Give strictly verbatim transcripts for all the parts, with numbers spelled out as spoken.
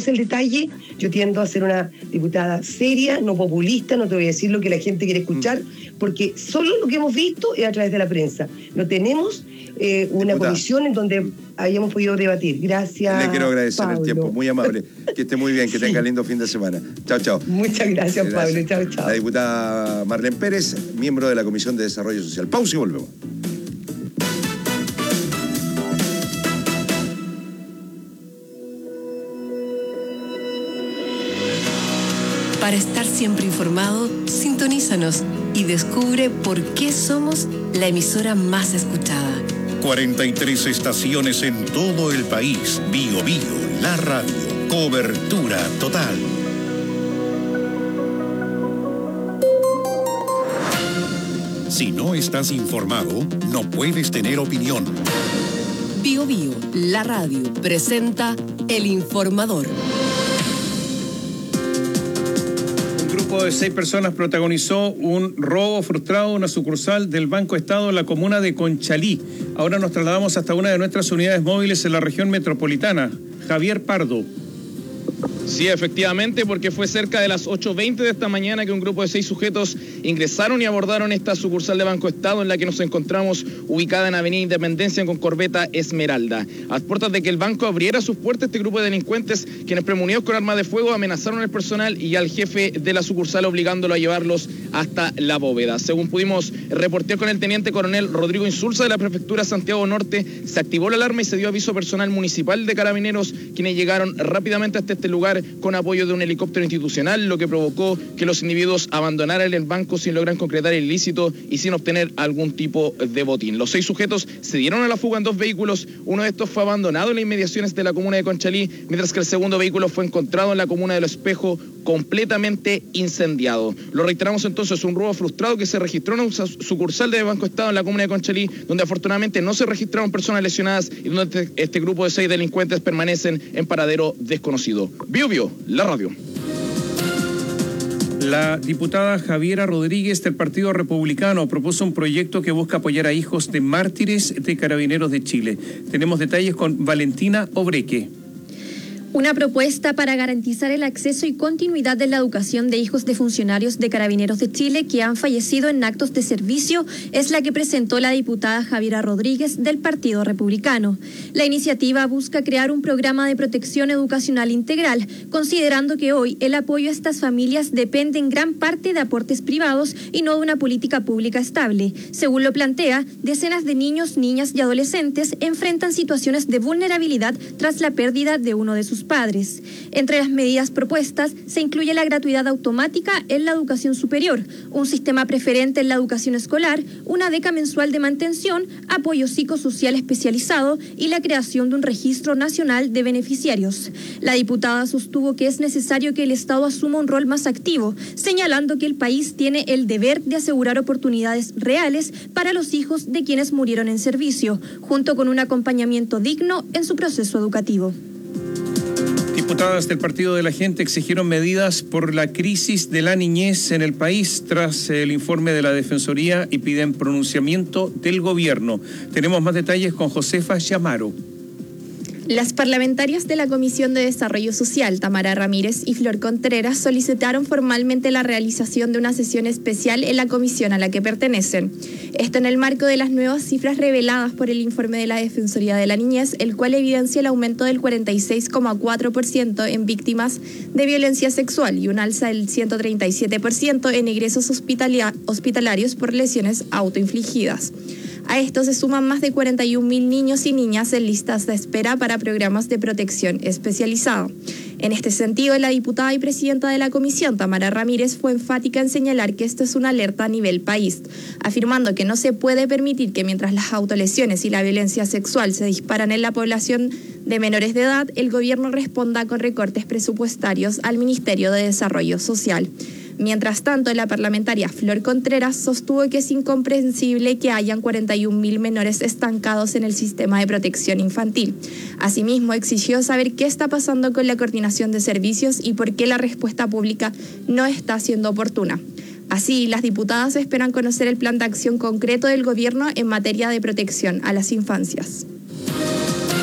entonces el detalle, yo tiendo a ser una diputada seria, no populista, no te voy a decir lo que la gente quiere escuchar, porque solo lo que hemos visto es a través de la prensa. No tenemos eh, una diputada. comisión en donde hayamos podido debatir. Gracias, Le quiero agradecer Pablo. el tiempo, muy amable. Que esté muy bien, que Sí. tenga lindo fin de semana. Chao, chao. Muchas gracias, gracias. Pablo. Chao, chao. La diputada Marlene Pérez, miembro de la Comisión de Desarrollo Social. Pausa y volvemos. Para estar siempre informado, sintonízanos y descubre por qué somos la emisora más escuchada. cuarenta y tres estaciones en todo el país. Bio Bio, la radio. Cobertura total. Si no estás informado, no puedes tener opinión. Bio Bio, la radio, presenta El Informador. Un grupo de seis personas protagonizó un robo frustrado en una sucursal del Banco Estado en la comuna de Conchalí. Ahora nos trasladamos hasta una de nuestras unidades móviles en la región metropolitana. Javier Pardo. Sí, efectivamente, porque fue cerca de las ocho veinte de esta mañana que un grupo de seis sujetos ingresaron y abordaron esta sucursal de Banco Estado en la que nos encontramos ubicada en Avenida Independencia con corbeta Esmeralda. A puertas de que el banco abriera sus puertas, este grupo de delincuentes, quienes premunidos con armas de fuego, amenazaron al personal y al jefe de la sucursal obligándolo a llevarlos hasta la bóveda. Según pudimos reportear con el teniente coronel Rodrigo Insulza de la prefectura Santiago Norte, se activó la alarma y se dio aviso personal municipal de carabineros, quienes llegaron rápidamente hasta este lugar con apoyo de un helicóptero institucional, lo que provocó que los individuos abandonaran el banco sin lograr concretar el ilícito y sin obtener algún tipo de botín. Los seis sujetos se dieron a la fuga en dos vehículos. Uno de estos fue abandonado en las inmediaciones de la comuna de Conchalí, mientras que el segundo vehículo fue encontrado en la comuna de Lo Espejo completamente incendiado. Lo reiteramos entonces, un robo frustrado que se registró en una sucursal de Banco Estado en la comuna de Conchalí, donde afortunadamente no se registraron personas lesionadas y donde este, este grupo de seis delincuentes permanecen en paradero desconocido. Bio Bio, la radio. La diputada Javiera Rodríguez del Partido Republicano propuso un proyecto que busca apoyar a hijos de mártires de Carabineros de Chile. Tenemos detalles con Valentina Obreque. Una propuesta para garantizar el acceso y continuidad de la educación de hijos de funcionarios de Carabineros de Chile que han fallecido en actos de servicio es la que presentó la diputada Javiera Rodríguez del Partido Republicano. La iniciativa busca crear un programa de protección educacional integral, considerando que hoy el apoyo a estas familias depende en gran parte de aportes privados y no de una política pública estable. Según lo plantea, decenas de niños, niñas y adolescentes enfrentan situaciones de vulnerabilidad tras la pérdida de uno de sus padres. Entre las medidas propuestas se incluye la gratuidad automática en la educación superior, un sistema preferente en la educación escolar, una beca mensual de mantención, apoyo psicosocial especializado y la creación de un registro nacional de beneficiarios. La diputada sostuvo que es necesario que el Estado asuma un rol más activo, señalando que el país tiene el deber de asegurar oportunidades reales para los hijos de quienes murieron en servicio, junto con un acompañamiento digno en su proceso educativo. Diputadas del Partido de la Gente exigieron medidas por la crisis de la niñez en el país tras el informe de la Defensoría y piden pronunciamiento del gobierno. Tenemos más detalles con Josefa Llamaro. Las parlamentarias de la Comisión de Desarrollo Social, Tamara Ramírez y Flor Contreras, solicitaron formalmente la realización de una sesión especial en la comisión a la que pertenecen. Esto en el marco de las nuevas cifras reveladas por el informe de la Defensoría de la Niñez, el cual evidencia el aumento del cuarenta y seis coma cuatro por ciento en víctimas de violencia sexual y un alza del ciento treinta y siete por ciento en ingresos hospitalia- hospitalarios por lesiones autoinfligidas. A esto se suman más de cuarenta y un mil niños y niñas en listas de espera para programas de protección especializada. En este sentido, la diputada y presidenta de la comisión, Tamara Ramírez, fue enfática en señalar que esto es una alerta a nivel país, afirmando que no se puede permitir que mientras las autolesiones y la violencia sexual se disparan en la población de menores de edad, el gobierno responda con recortes presupuestarios al Ministerio de Desarrollo Social. Mientras tanto, la parlamentaria Flor Contreras sostuvo que es incomprensible que hayan cuarenta y un mil menores estancados en el sistema de protección infantil. Asimismo, exigió saber qué está pasando con la coordinación de servicios y por qué la respuesta pública no está siendo oportuna. Así, las diputadas esperan conocer el plan de acción concreto del gobierno en materia de protección a las infancias.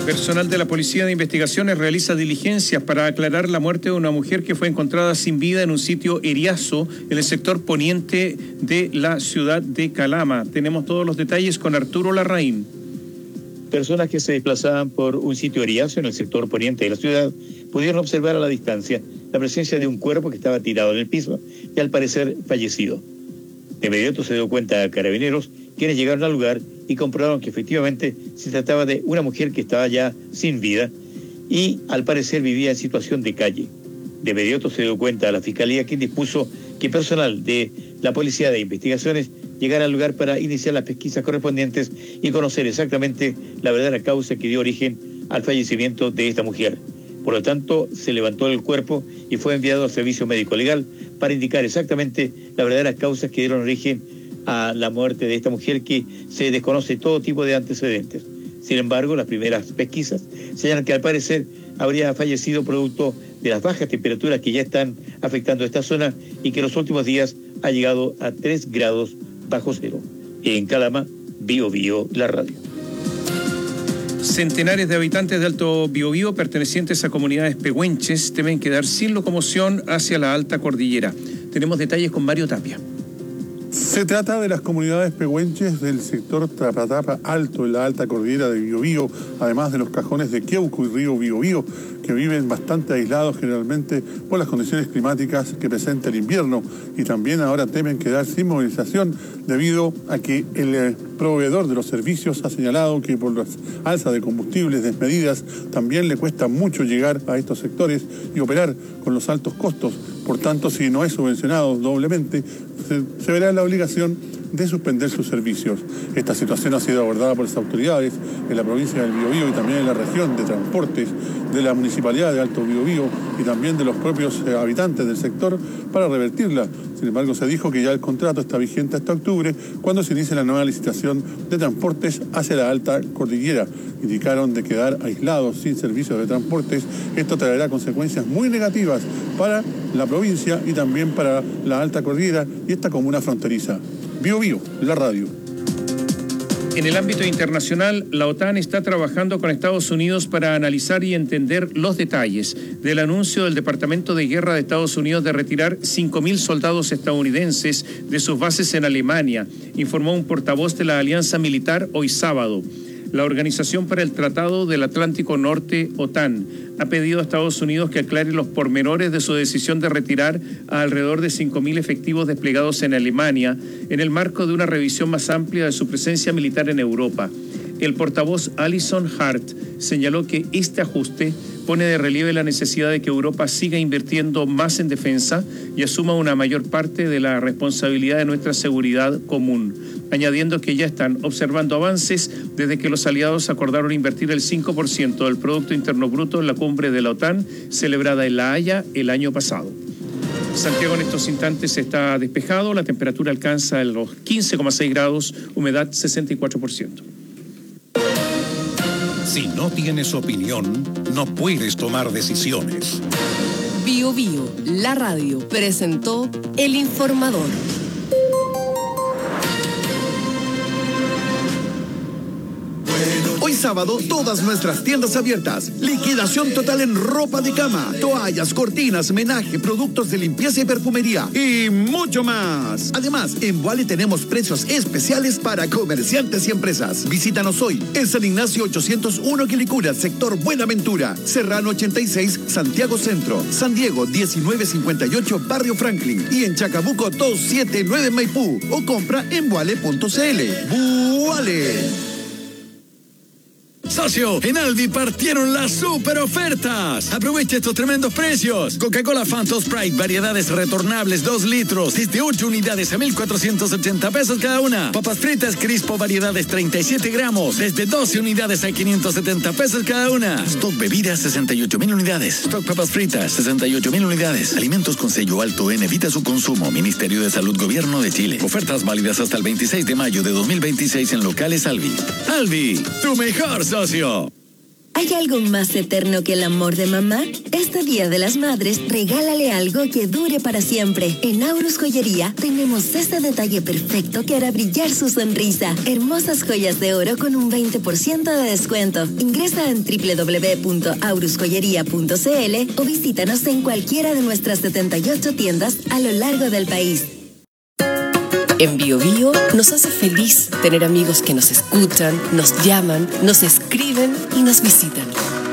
Personal de la Policía de Investigaciones realiza diligencias para aclarar la muerte de una mujer que fue encontrada sin vida en un sitio eriazo en el sector poniente de la ciudad de Calama. Tenemos todos los detalles con Arturo Larraín. Personas que se desplazaban por un sitio eriazo en el sector poniente de la ciudad pudieron observar a la distancia la presencia de un cuerpo que estaba tirado en el piso y al parecer fallecido. De inmediato se dio cuenta a carabineros, quienes llegaron al lugar y comprobaron que efectivamente se trataba de una mujer que estaba ya sin vida y al parecer vivía en situación de calle. De inmediato se dio cuenta a la Fiscalía, quien dispuso que personal de la Policía de Investigaciones llegara al lugar para iniciar las pesquisas correspondientes y conocer exactamente la verdadera causa que dio origen al fallecimiento de esta mujer. Por lo tanto, se levantó el cuerpo y fue enviado al servicio médico legal para indicar exactamente las verdaderas causas que dieron origen a la muerte de esta mujer, que se desconoce todo tipo de antecedentes. Sin embargo, las primeras pesquisas señalan que al parecer habría fallecido producto de las bajas temperaturas que ya están afectando esta zona y que en los últimos días ha llegado a tres grados bajo cero. En Calama, Bio Bio, la radio. Centenares de habitantes de Alto Biobío pertenecientes a comunidades pehuenches deben quedar sin locomoción hacia la alta cordillera. Tenemos detalles con Mario Tapia. Se trata de las comunidades pehuenches del sector Tapatapa Alto, en la alta cordillera de Biobío, además de los cajones de Queuco y Río Biobío, que viven bastante aislados generalmente por las condiciones climáticas que presenta el invierno, y también ahora temen quedar sin movilización debido a que el proveedor de los servicios ha señalado que por las alzas de combustibles desmedidas también le cuesta mucho llegar a estos sectores y operar con los altos costos. Por tanto, si no es subvencionado doblemente, se, se verá la obligación de suspender sus servicios. Esta situación ha sido abordada por las autoridades en la provincia del Biobío y también en la región de transportes de la municipalidad de Alto Biobío y también de los propios eh, habitantes del sector para revertirla. Sin embargo, se dijo que ya el contrato está vigente hasta octubre, cuando se inicie la nueva licitación de transportes hacia la alta cordillera. Indicaron de quedar aislados sin servicios de transportes. Esto traerá consecuencias muy negativas para la provincia y también para la alta cordillera y esta comuna fronteriza. Bio Bio, la radio. En el ámbito internacional, la OTAN está trabajando con Estados Unidos para analizar y entender los detalles del anuncio del Departamento de Guerra de Estados Unidos de retirar cinco mil soldados estadounidenses de sus bases en Alemania, informó un portavoz de la Alianza Militar hoy sábado. La Organización para el Tratado del Atlántico Norte, OTAN, ha pedido a Estados Unidos que aclare los pormenores de su decisión de retirar a alrededor de cinco mil efectivos desplegados en Alemania en el marco de una revisión más amplia de su presencia militar en Europa. El portavoz Alison Hart señaló que este ajuste pone de relieve la necesidad de que Europa siga invirtiendo más en defensa y asuma una mayor parte de la responsabilidad de nuestra seguridad común, añadiendo que ya están observando avances desde que los aliados acordaron invertir el cinco por ciento del Producto Interno Bruto en la cumbre de la OTAN celebrada en La Haya el año pasado. Santiago en estos instantes está despejado, la temperatura alcanza los quince coma seis grados, humedad sesenta y cuatro por ciento. Si no tienes opinión, no puedes tomar decisiones. Bio Bio, la radio, presentó El Informador. Hoy sábado, todas nuestras tiendas abiertas. Liquidación total en ropa de cama, toallas, cortinas, menaje, productos de limpieza y perfumería y mucho más. Además, en Vuale tenemos precios especiales para comerciantes y empresas. Visítanos hoy en San Ignacio ochocientos uno Quilicura, sector Buenaventura, Serrano ochenta y seis, Santiago Centro, San Diego diecinueve cincuenta y ocho, Barrio Franklin y en Chacabuco doscientos setenta y nueve Maipú o compra en vuale punto cl. Vuale. Socio, en Aldi partieron las super ofertas. Aprovecha estos tremendos precios. Coca-Cola Fanta Sprite, variedades retornables, dos litros, desde ocho unidades a mil cuatrocientos ochenta pesos cada una. Papas fritas Crispo, variedades treinta y siete gramos, desde doce unidades a quinientos setenta pesos cada una. Stock bebidas, sesenta y ocho mil unidades. Stock papas fritas, sesenta y ocho mil unidades. Alimentos con sello alto en, evita su consumo. Ministerio de Salud, Gobierno de Chile. Ofertas válidas hasta el veintiséis de mayo de dos mil veintiséis en locales Alvi. Alvi, tu mejor socio. ¿Hay algo más eterno que el amor de mamá? Este Día de las Madres, regálale algo que dure para siempre. En Aurus Joyería tenemos ese detalle perfecto que hará brillar su sonrisa. Hermosas joyas de oro con un veinte por ciento de descuento. Ingresa en doble u doble u doble u punto aurus joyería punto c l o visítanos en cualquiera de nuestras setenta y ocho tiendas a lo largo del país. En Bio Bio nos hace feliz tener amigos que nos escuchan, nos llaman, nos escriben y nos visitan.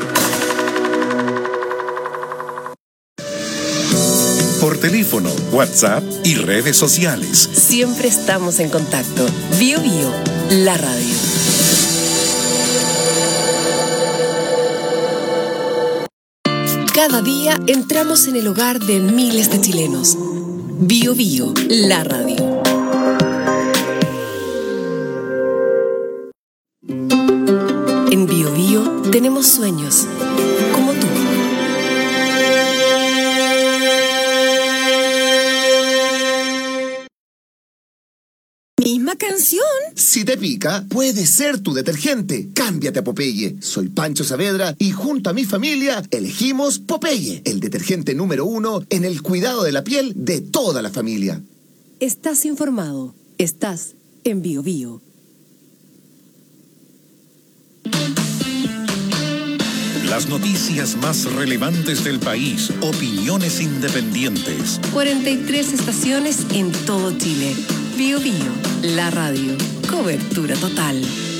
Por teléfono, WhatsApp y redes sociales. Siempre estamos en contacto. Bio Bio, la radio. Cada día entramos en el hogar de miles de chilenos. Bio Bio, la radio. En Bio Bio tenemos sueños, como tú. ¿Misma canción? Si te pica, puede ser tu detergente. Cámbiate a Popeye. Soy Pancho Saavedra y junto a mi familia elegimos Popeye, el detergente número uno en el cuidado de la piel de toda la familia. Estás informado. Estás en Bio Bio. Las noticias más relevantes del país, opiniones independientes. cuarenta y tres estaciones en todo Chile. Bio Bio, la radio. Cobertura total.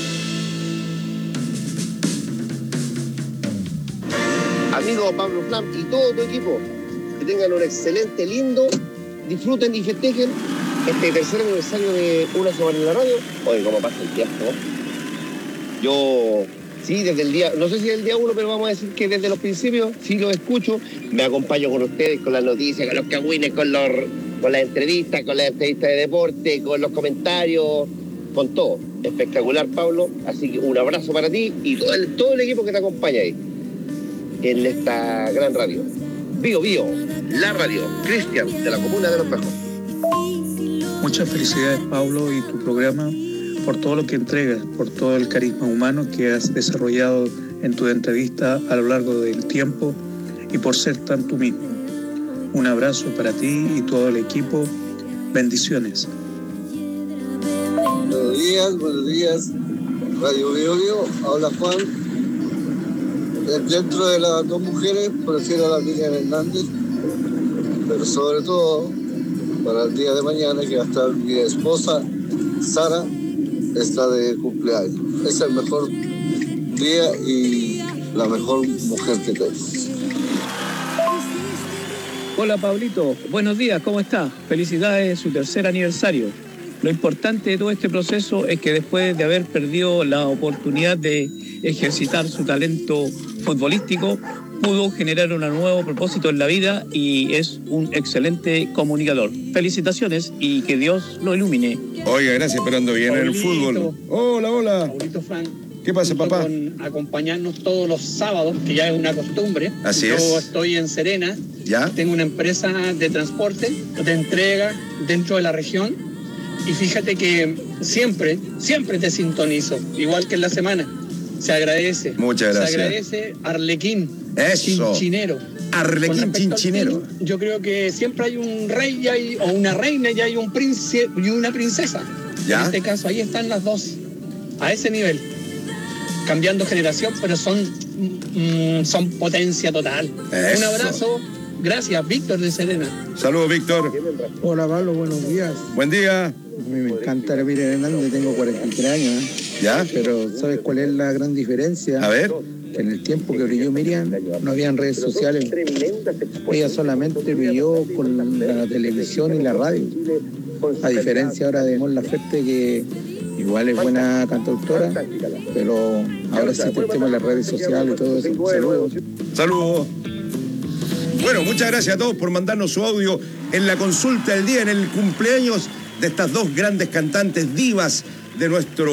Amigo Pablo Flam y todo tu equipo, que tengan un excelente, lindo, disfruten y festejen este tercer aniversario de Una Semana en la Radio. Oye, cómo pasa el tiempo. Yo... Sí, desde el día, no sé si es el día uno, pero vamos a decir que desde los principios sí los escucho, me acompaño con ustedes, con las noticias, con los cagüines, con, los, con las entrevistas, con las entrevistas de deporte, con los comentarios, con todo. Espectacular, Pablo, así que un abrazo para ti y todo el, todo el equipo que te acompaña ahí, en esta gran radio. Bio Bio, la radio, Cristian, de la comuna de Los Bajos. Muchas felicidades, Pablo, y tu programa, por todo lo que entregas, por todo el carisma humano que has desarrollado en tu entrevista a lo largo del tiempo y por ser tan tú mismo. Un abrazo para ti y todo el equipo. Bendiciones. Buenos días, buenos días. Radio Bio Bio, habla Juan. Dentro de las dos mujeres, prefiero a la Miriam Hernández, pero sobre todo para el día de mañana, que va a estar mi esposa, Sara, está de cumpleaños. Es el mejor día y la mejor mujer que tengo. Hola Pablito, buenos días, ¿cómo está? Felicidades en su tercer aniversario. Lo importante de todo este proceso es que después de haber perdido la oportunidad de ejercitar su talento futbolístico, pudo generar un nuevo propósito en la vida y es un excelente comunicador. Felicitaciones y que Dios lo ilumine. Oiga, gracias, pero ando bien en el fútbol. Hola, hola. Paulito Frank. ¿Qué pasa, papá? Con acompañarnos todos los sábados, que ya es una costumbre. Así Yo es. Yo estoy en Serena. ¿Ya? Tengo una empresa de transporte, de entrega dentro de la región. Y fíjate que siempre, siempre te sintonizo, igual que en la semana. Se agradece. Muchas gracias. Se agradece Arlequín. Eso. Chinchinero. Arlequín Chinchinero. Film, yo creo que siempre hay un rey y hay, o una reina y hay un príncipe y una princesa. ¿Ya? En este caso, ahí están las dos. A ese nivel. Cambiando generación, pero son, mm, son potencia total. Eso. Un abrazo. Gracias, Víctor de Serena. Saludos, Víctor. Hola, Pablo, buenos días. Buen día. A mí me encanta la Miriam Hernández, tengo cuarenta y tres años. ¿eh? ¿Ya? Pero ¿sabes cuál es la gran diferencia? A ver. En el tiempo que brilló Miriam no habían redes sociales. Ella solamente brilló con la televisión y la radio. A diferencia ahora de Mon Laferte, que igual es buena cantautora, pero ahora existe el tema de las redes sociales y todo eso. Saludos. Saludos. Bueno, muchas gracias a todos por mandarnos su audio en la consulta del día, en el cumpleaños de estas dos grandes cantantes divas de nuestro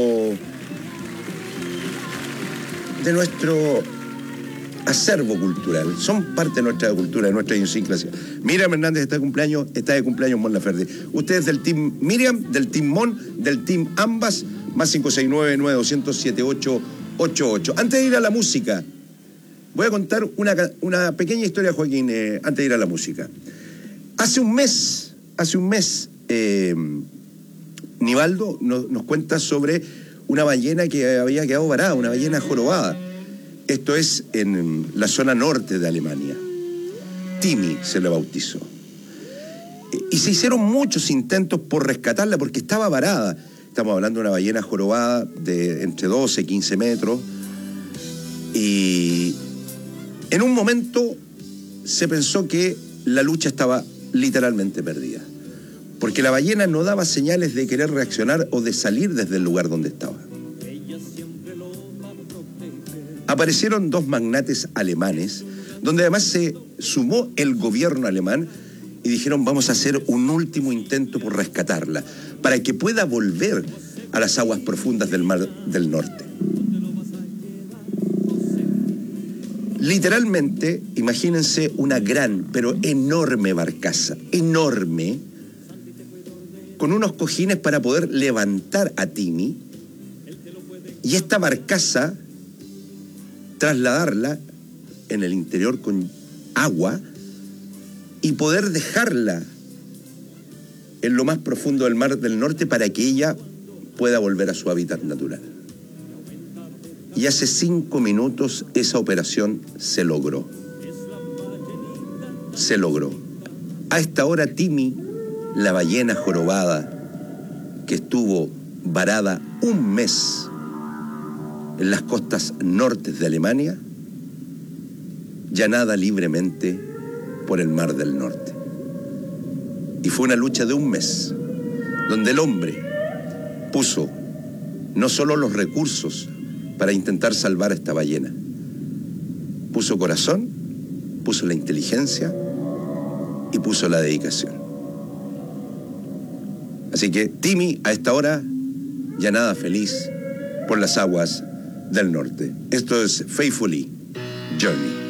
de nuestro acervo cultural. Son parte de nuestra cultura, de nuestra idiosincrasia. Miriam Hernández está de cumpleaños, está de cumpleaños Mon Laferte. Ustedes del team Miriam, del team Mon, del team ambas, más cinco seis nueve, nueve dos cero, siete ocho ocho ocho. Antes de ir a la música, voy a contar una, una pequeña historia, Joaquín, eh, antes de ir a la música. Hace un mes, hace un mes, eh, Nivaldo nos, nos cuenta sobre una ballena que había quedado varada, una ballena jorobada. Esto es en la zona norte de Alemania. Timi se le bautizó. Y se hicieron muchos intentos por rescatarla porque estaba varada. Estamos hablando de una ballena jorobada de entre doce y quince metros. Y en un momento se pensó que la lucha estaba literalmente perdida. Porque la ballena no daba señales de querer reaccionar o de salir desde el lugar donde estaba. Aparecieron dos magnates alemanes, donde además se sumó el gobierno alemán y dijeron: vamos a hacer un último intento por rescatarla, para que pueda volver a las aguas profundas del Mar del Norte. Literalmente, imagínense una gran, pero enorme barcaza, enorme, con unos cojines para poder levantar a Timi, y esta barcaza trasladarla en el interior con agua y poder dejarla en lo más profundo del Mar del Norte para que ella pueda volver a su hábitat natural. Y hace cinco minutos esa operación se logró. Se logró. A esta hora Timi, la ballena jorobada que estuvo varada un mes en las costas nortes de Alemania, ya nada libremente por el Mar del Norte. Y fue una lucha de un mes, donde el hombre puso no solo los recursos para intentar salvar a esta ballena, puso corazón, puso la inteligencia y puso la dedicación. Así que Timi, a esta hora, ya nada feliz por las aguas del norte. Esto es Faithfully Journey.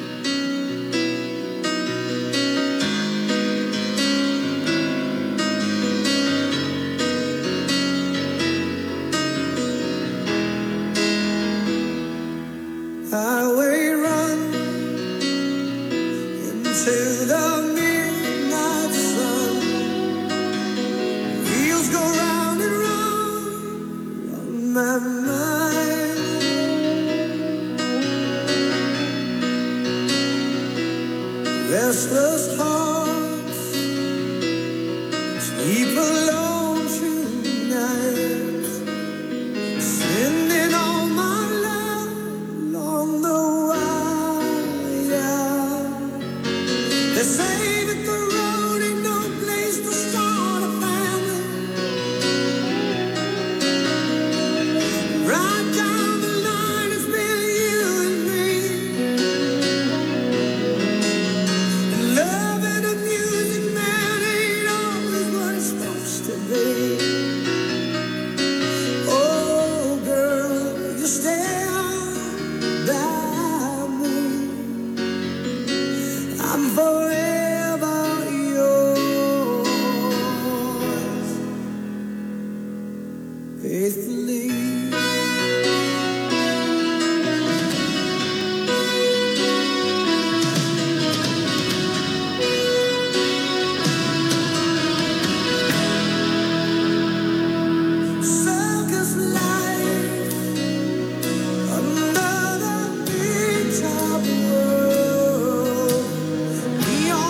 Under the big top world, we all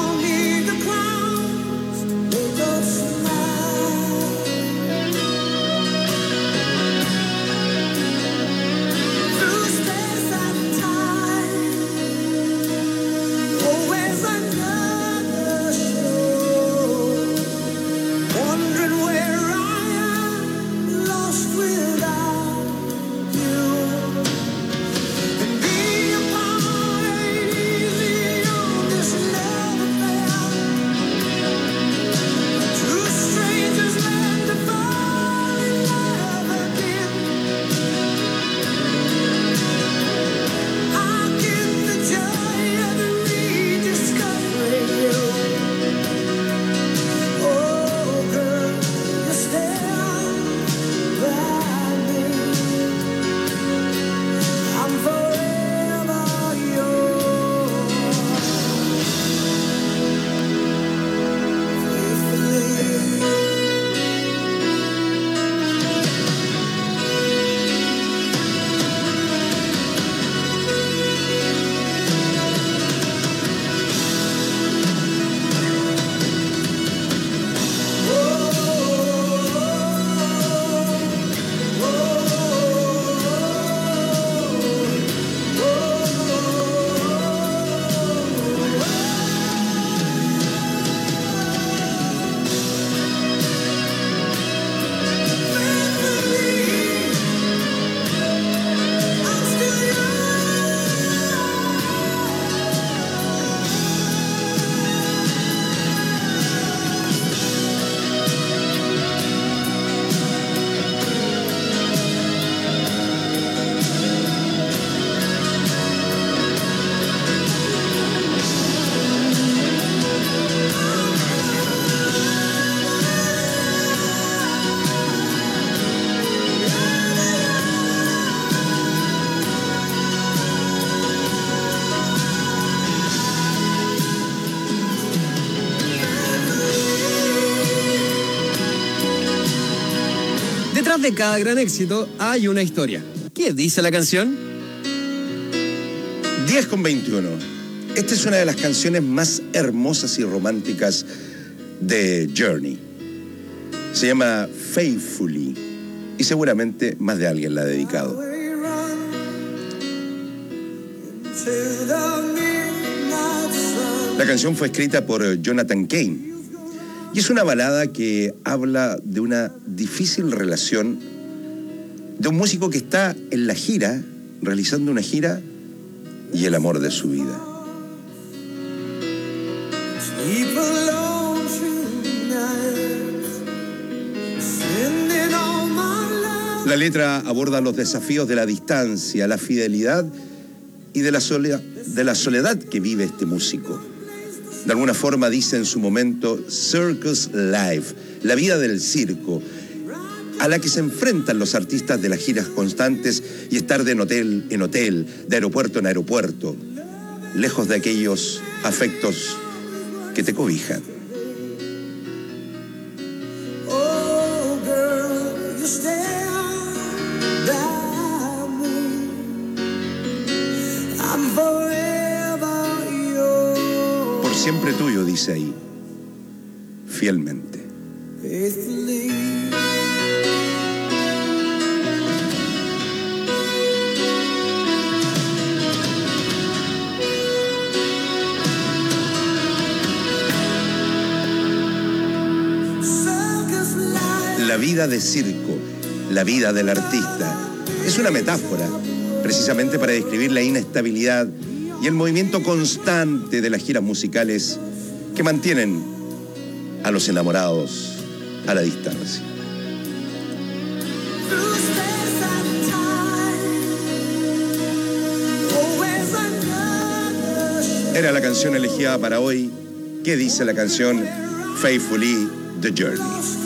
de cada gran éxito hay una historia. ¿Qué dice la canción? diez con veintiuno. Esta es una de las canciones más hermosas y románticas de Journey. Se llama Faithfully y seguramente más de alguien la ha dedicado. La canción fue escrita por Jonathan Cain y es una balada que habla de una difícil relación de un músico que está en la gira, realizando una gira, y el amor de su vida. La letra aborda los desafíos de la distancia, la fidelidad y de la soledad, de la soledad que vive este músico. De alguna forma dice en su momento Circus Life, la vida del circo, a la que se enfrentan los artistas de las giras constantes y estar de hotel en hotel, de aeropuerto en aeropuerto, lejos de aquellos afectos que te cobijan. Por siempre tuyo, dice ahí, fielmente. La vida de circo, la vida del artista, es una metáfora precisamente para describir la inestabilidad y el movimiento constante de las giras musicales que mantienen a los enamorados a la distancia. Era la canción elegida para hoy. ¿Qué dice la canción Faithfully, The Journey?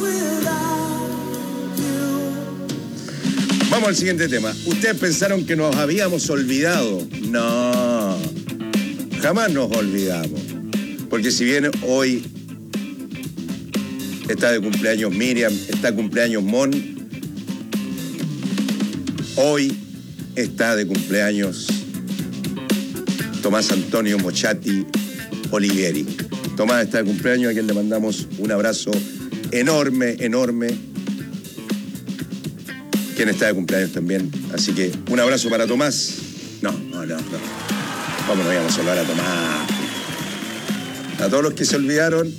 Vamos al siguiente tema. Ustedes pensaron que nos habíamos olvidado. No, jamás nos olvidamos. Porque si bien hoy está de cumpleaños Miriam, está de cumpleaños Mon, hoy está de cumpleaños Tomás Antonio Mochati Olivieri. Tomás está de cumpleaños, a quien le mandamos un abrazo enorme, enorme. Quien está de cumpleaños también. Así que un abrazo para Tomás. No, no, no, no. ¿Cómo no íbamos a saludar a Tomás? A todos los que se olvidaron.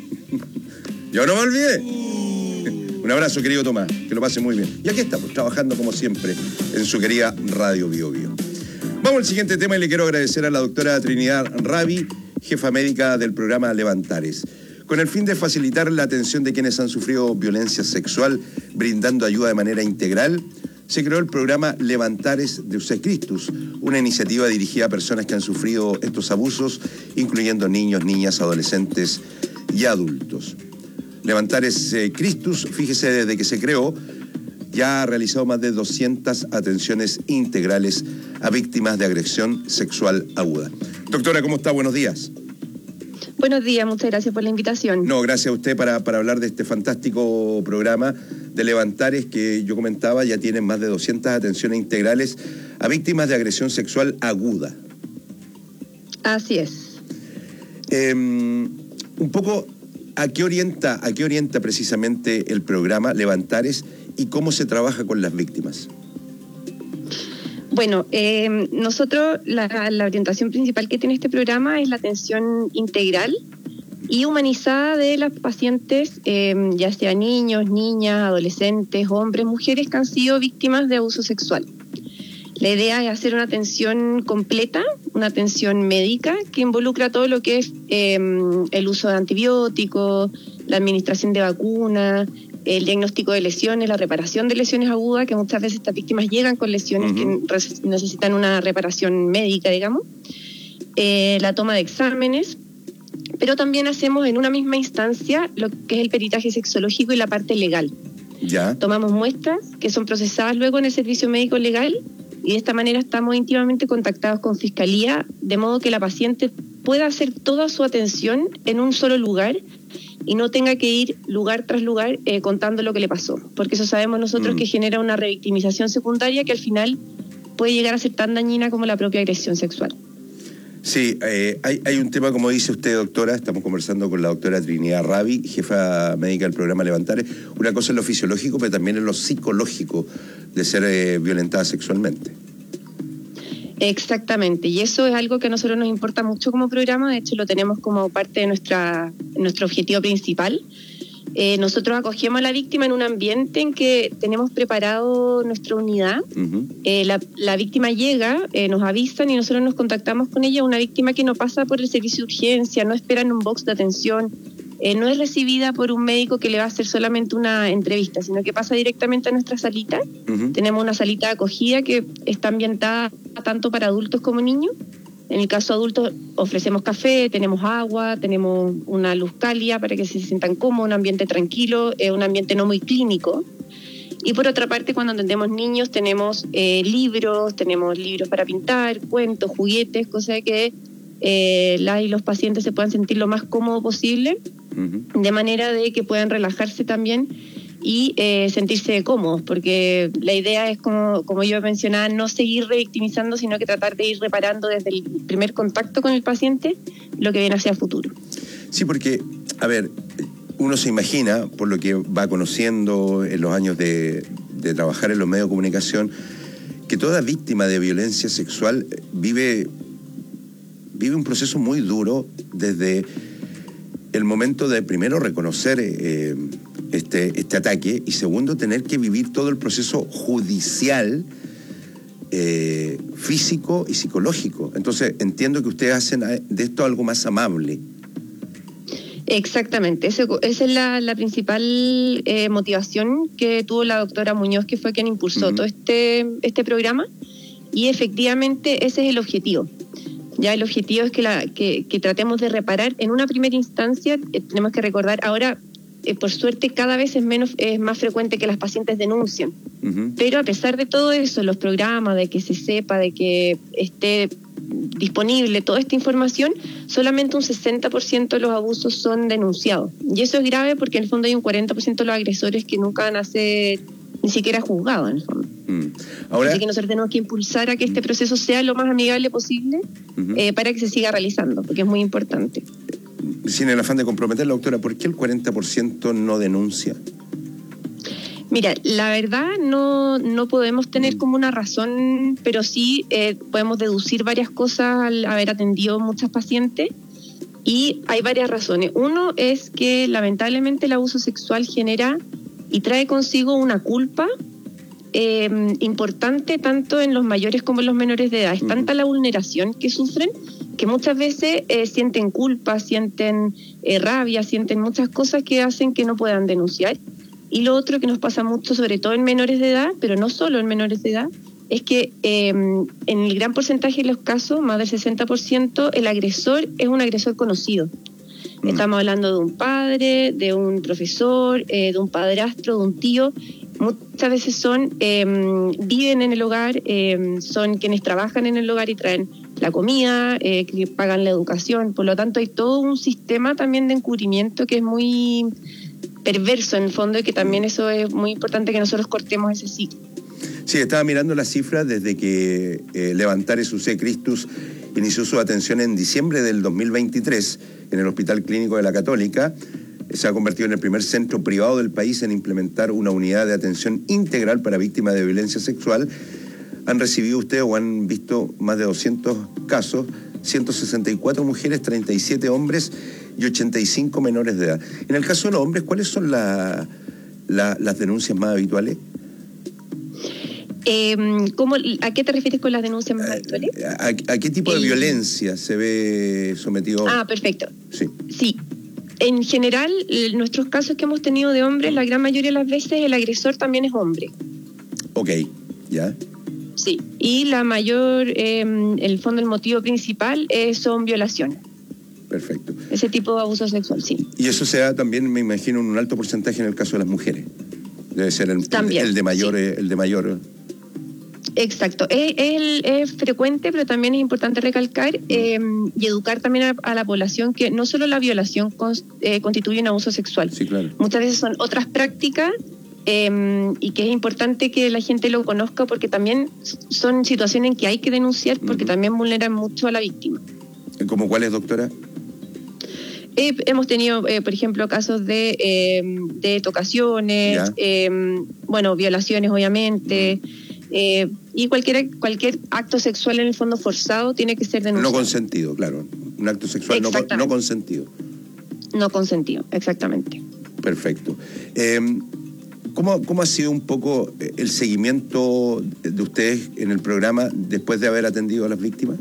Yo no me olvidé. Un abrazo, querido Tomás. Que lo pase muy bien. Y aquí estamos, trabajando como siempre en su querida Radio Bio Bio. Vamos al siguiente tema y le quiero agradecer a la doctora Trinidad Ravi, jefa médica del programa Levantares. Con el fin de facilitar la atención de quienes han sufrido violencia sexual, brindando ayuda de manera integral, se creó el programa Levantares de Deus Christus, una iniciativa dirigida a personas que han sufrido estos abusos, incluyendo niños, niñas, adolescentes y adultos. Levantares eh, Christus, fíjese, desde que se creó, ya ha realizado más de doscientas atenciones integrales a víctimas de agresión sexual aguda. Doctora, ¿cómo está? Buenos días. Buenos días, muchas gracias por la invitación. No, gracias a usted para, para hablar de este fantástico programa de Levantares que yo comentaba, ya tienen más de doscientas atenciones integrales a víctimas de agresión sexual aguda. Así es. Eh, un poco, ¿a qué orienta, a qué orienta precisamente el programa Levantares y cómo se trabaja con las víctimas? Bueno, eh, nosotros la, la orientación principal que tiene este programa es la atención integral y humanizada de las pacientes, eh, ya sea niños, niñas, adolescentes, hombres, mujeres que han sido víctimas de abuso sexual. La idea es hacer una atención completa, una atención médica que involucra todo lo que es eh, el uso de antibióticos, la administración de vacunas, el diagnóstico de lesiones, la reparación de lesiones agudas, que muchas veces estas víctimas llegan con lesiones uh-huh. que necesitan una reparación médica, digamos, eh, la toma de exámenes, pero también hacemos en una misma instancia lo que es el peritaje sexológico y la parte legal. Ya. Tomamos muestras que son procesadas luego en el servicio médico legal y de esta manera estamos íntimamente contactados con Fiscalía, de modo que la paciente pueda hacer toda su atención en un solo lugar y no tenga que ir lugar tras lugar eh, contando lo que le pasó, porque eso sabemos nosotros mm. que genera una revictimización secundaria que al final puede llegar a ser tan dañina como la propia agresión sexual. Sí, eh, hay, hay un tema, como dice usted, doctora, estamos conversando con la doctora Trinidad Ravi, jefa médica del programa Levantares. Una cosa es lo fisiológico, pero también es lo psicológico de ser eh, violentada sexualmente. Exactamente, y eso es algo que a nosotros nos importa mucho como programa, de hecho lo tenemos como parte de nuestra, nuestro objetivo principal. Eh, nosotros acogemos a la víctima en un ambiente en que tenemos preparado nuestra unidad. Uh-huh. eh, la, la víctima llega, eh, nos avisan y nosotros nos contactamos con ella, una víctima que no pasa por el servicio de urgencia, no espera en un box de atención, eh, no es recibida por un médico que le va a hacer solamente una entrevista, sino que pasa directamente a nuestra salita. Uh-huh. Tenemos una salita de acogida que está ambientada tanto para adultos como niños. En el caso de adultos ofrecemos café, tenemos agua, tenemos una luz cálida para que se sientan cómodos, un ambiente tranquilo, eh, un ambiente no muy clínico. Y por otra parte, cuando atendemos niños, tenemos eh, libros, tenemos libros para pintar, cuentos, juguetes, cosa que eh, la y los pacientes se puedan sentir lo más cómodo posible, uh-huh. de manera de que puedan relajarse también y eh, sentirse cómodos, porque la idea es, como, como yo mencionaba, no seguir revictimizando, sino que tratar de ir reparando desde el primer contacto con el paciente lo que viene hacia el futuro. Sí, porque, a ver, uno se imagina, por lo que va conociendo en los años de, de trabajar en los medios de comunicación, que toda víctima de violencia sexual vive, vive un proceso muy duro desde el momento de, primero, reconocer eh, este, este ataque, y segundo, tener que vivir todo el proceso judicial, eh, físico y psicológico. Entonces, entiendo que ustedes hacen de esto algo más amable. Exactamente, esa es la, la principal eh, motivación que tuvo la doctora Muñoz, que fue quien impulsó uh-huh. todo este, este programa, y efectivamente ese es el objetivo. Ya el objetivo es que, la, que, que tratemos de reparar en una primera instancia. Eh, tenemos que recordar, ahora eh, por suerte cada vez es menos es más frecuente que las pacientes denuncien, uh-huh. pero a pesar de todo eso, los programas, de que se sepa, de que esté disponible toda esta información, solamente un sesenta por ciento de los abusos son denunciados, y eso es grave porque en el fondo hay un cuarenta por ciento de los agresores que nunca van a ser ni siquiera juzgados en el fondo. Mm. Ahora, así que nosotros tenemos que impulsar a que este proceso sea lo más amigable posible, uh-huh. eh, para que se siga realizando, porque es muy importante. Sin el afán de comprometerla, doctora, ¿por qué el cuarenta por ciento no denuncia? Mira, la verdad no, no podemos tener como una razón, pero sí eh, podemos deducir varias cosas al haber atendido muchas pacientes, y hay varias razones. Uno es que lamentablemente el abuso sexual genera y trae consigo una culpa eh, importante tanto en los mayores como en los menores de edad. Es tanta la vulneración que sufren que muchas veces eh, sienten culpa, sienten eh, rabia, sienten muchas cosas que hacen que no puedan denunciar. Y lo otro que nos pasa mucho, sobre todo en menores de edad, pero no solo en menores de edad, es que eh, en el gran porcentaje de los casos, más del sesenta por ciento, el agresor es un agresor conocido. Estamos hablando de un padre, de un profesor, eh, de un padrastro, de un tío. Muchas veces son, eh, viven en el hogar, eh, son quienes trabajan en el hogar y traen la comida, eh, que pagan la educación. Por lo tanto, hay todo un sistema también de encubrimiento que es muy perverso en el fondo, y que también eso es muy importante que nosotros cortemos ese ciclo. Sí, estaba mirando las cifras desde que eh, Levantares U C Christus inició su atención en diciembre del dos mil veintitrés en el Hospital Clínico de la Católica. Se ha convertido en el primer centro privado del país en implementar una unidad de atención integral para víctimas de violencia sexual. Han recibido ustedes o han visto más de doscientos casos, ciento sesenta y cuatro mujeres, treinta y siete hombres y ochenta y cinco menores de edad. En el caso de los hombres, ¿cuáles son la, la, las denuncias más habituales? Eh, ¿cómo, ¿A qué te refieres con las denuncias más habituales? ¿A, a qué tipo de eh, violencia se ve sometido? Ah, perfecto. Sí. Sí. En general, en nuestros casos que hemos tenido de hombres, la gran mayoría de las veces el agresor también es hombre. Ok, ¿ya? Sí. Y la mayor, eh, el fondo, el motivo principal eh, son violaciones. Perfecto. Ese tipo de abuso sexual, sí. Y eso se da también, me imagino, en un alto porcentaje en el caso de las mujeres. Debe ser el, también, el de mayor, sí. el de mayor. Exacto, es, es, es frecuente, pero también es importante recalcar eh, y educar también a, a la población que no solo la violación cons, eh, constituye un abuso sexual. Sí, claro. Muchas veces son otras prácticas eh, y que es importante que la gente lo conozca porque también son situaciones en que hay que denunciar porque uh-huh. también vulneran mucho a la víctima. ¿Cómo cuáles, doctora? Eh, hemos tenido, eh, por ejemplo, casos de, eh, de tocaciones, eh, bueno, violaciones obviamente. Uh-huh. Eh, y cualquier cualquier acto sexual en el fondo forzado tiene que ser denunciado. No consentido, claro. Un acto sexual no, no consentido. No consentido, exactamente. Perfecto. Eh, ¿cómo, ¿Cómo ha sido un poco el seguimiento de ustedes en el programa después de haber atendido a las víctimas?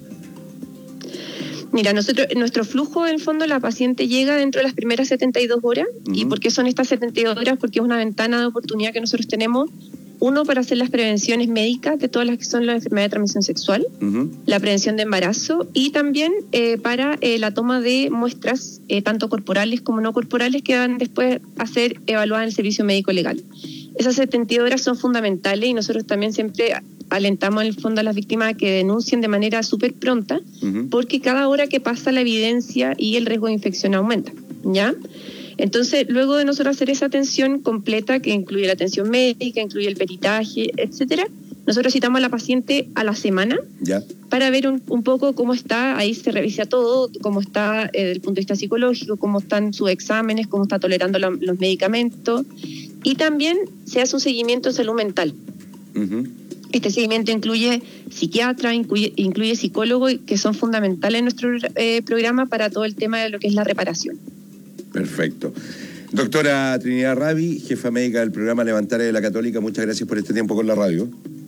Mira, nosotros, nuestro flujo, en el fondo, la paciente llega dentro de las primeras setenta y dos horas. Uh-huh. ¿Y por qué son estas setenta y dos horas? Porque es una ventana de oportunidad que nosotros tenemos. Uno, para hacer las prevenciones médicas de todas las que son las enfermedades de transmisión sexual, uh-huh. la prevención de embarazo y también eh, para eh, la toma de muestras, eh, tanto corporales como no corporales, que van después a ser evaluadas en el servicio médico legal. Esas setenta y dos horas son fundamentales y nosotros también siempre alentamos en el fondo a las víctimas a que denuncien de manera súper pronta, uh-huh. porque cada hora que pasa la evidencia y el riesgo de infección aumenta, ¿ya? Entonces, luego de nosotros hacer esa atención completa, que incluye la atención médica, incluye el peritaje, etcétera, nosotros citamos a la paciente a la semana ya. para ver un, un poco cómo está, ahí se revisa todo, cómo está eh, desde el punto de vista psicológico, cómo están sus exámenes, cómo está tolerando la, los medicamentos, y también se hace un seguimiento en salud mental. Uh-huh. Este seguimiento incluye psiquiatra, incluye, incluye psicólogos, que son fundamentales en nuestro eh, programa para todo el tema de lo que es la reparación. Perfecto. Doctora Trinidad Rabi, jefa médica del programa Levantares de la Católica, muchas gracias por este tiempo con la radio.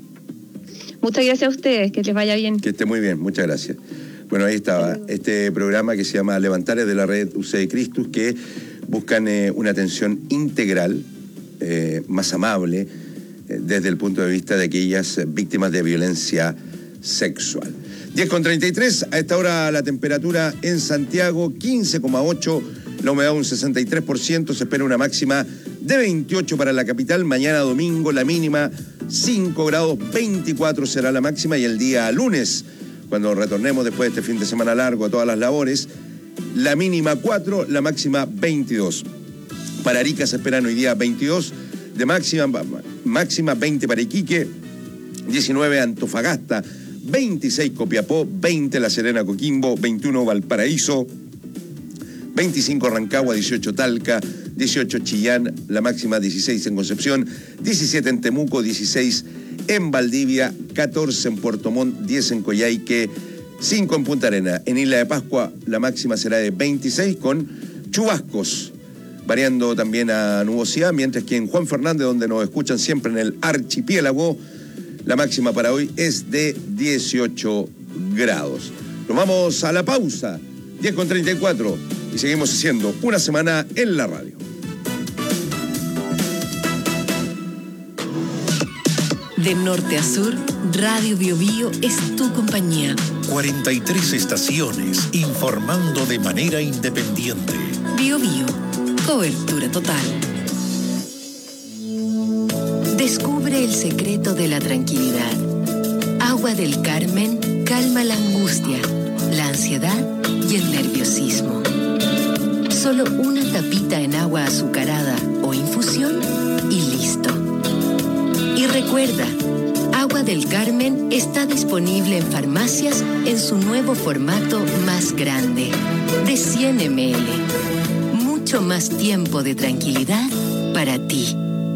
Muchas gracias a ustedes, que les vaya bien. Que esté muy bien, muchas gracias. Bueno, ahí estaba este programa que se llama Levantares de la red U C de Christus, que buscan eh, una atención integral, eh, más amable, eh, desde el punto de vista de aquellas víctimas de violencia sexual. diez con treinta y tres, a esta hora la temperatura en Santiago, quince coma ocho, la humedad un sesenta y tres por ciento, se espera una máxima de veintiocho para la capital, mañana domingo la mínima cinco grados, veinticuatro será la máxima, y el día lunes, cuando retornemos después de este fin de semana largo a todas las labores, la mínima cuatro, la máxima veintidós. Para Arica se esperan hoy día veintidós de máxima, máxima veinte para Iquique, diecinueve Antofagasta, veintiséis Copiapó, veinte La Serena Coquimbo, veintiuno Valparaíso, veinticinco Rancagua, dieciocho Talca, dieciocho Chillán, la máxima dieciséis en Concepción, diecisiete en Temuco, dieciséis en Valdivia, catorce en Puerto Montt, diez en Coyhaique, cinco en Punta Arenas. En Isla de Pascua la máxima será de veintiséis con chubascos, variando también a nubosidad, mientras que en Juan Fernández, donde nos escuchan siempre en el archipiélago, la máxima para hoy es de dieciocho grados. Nos vamos a la pausa, diez con treinta y cuatro, y seguimos haciendo una semana en la radio. De norte a sur, Radio Bio Bio es tu compañía. cuarenta y tres estaciones informando de manera independiente. Bio Bio, cobertura total. Descubre el secreto de la tranquilidad. Agua del Carmen calma la angustia, la ansiedad y el nerviosismo. Solo una tapita en agua azucarada o infusión y listo. Y recuerda, Agua del Carmen está disponible en farmacias en su nuevo formato más grande, de cien mililitros. Mucho más tiempo de tranquilidad para ti.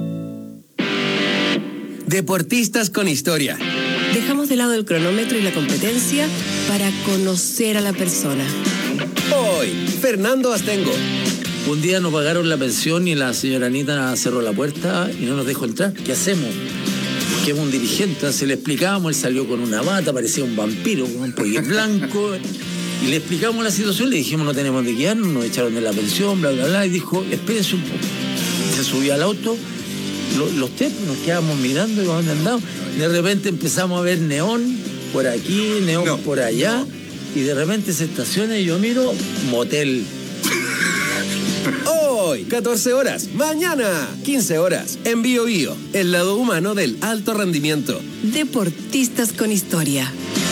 Deportistas con historia. Dejamos de lado el cronómetro y la competencia para conocer a la persona. Hoy, Fernando Astengo. Un día nos pagaron la pensión y la señora Anita cerró la puerta y no nos dejó entrar. ¿Qué hacemos? Que es un dirigente, se le explicamos, él salió con una bata, parecía un vampiro, con un pollo blanco, y le explicamos la situación, le dijimos no tenemos de quedarnos, nos echaron de la pensión, bla, bla, bla, y dijo, espérense un poco. Se subió al auto, lo, los tres nos quedamos mirando y dónde andamos. De repente empezamos a ver neón por aquí, neón no, por allá, no. Y de repente se estaciona y yo miro, motel. Hoy, catorce horas. Mañana, quince horas. En Bio Bio, el lado humano del alto rendimiento. Deportistas con historia.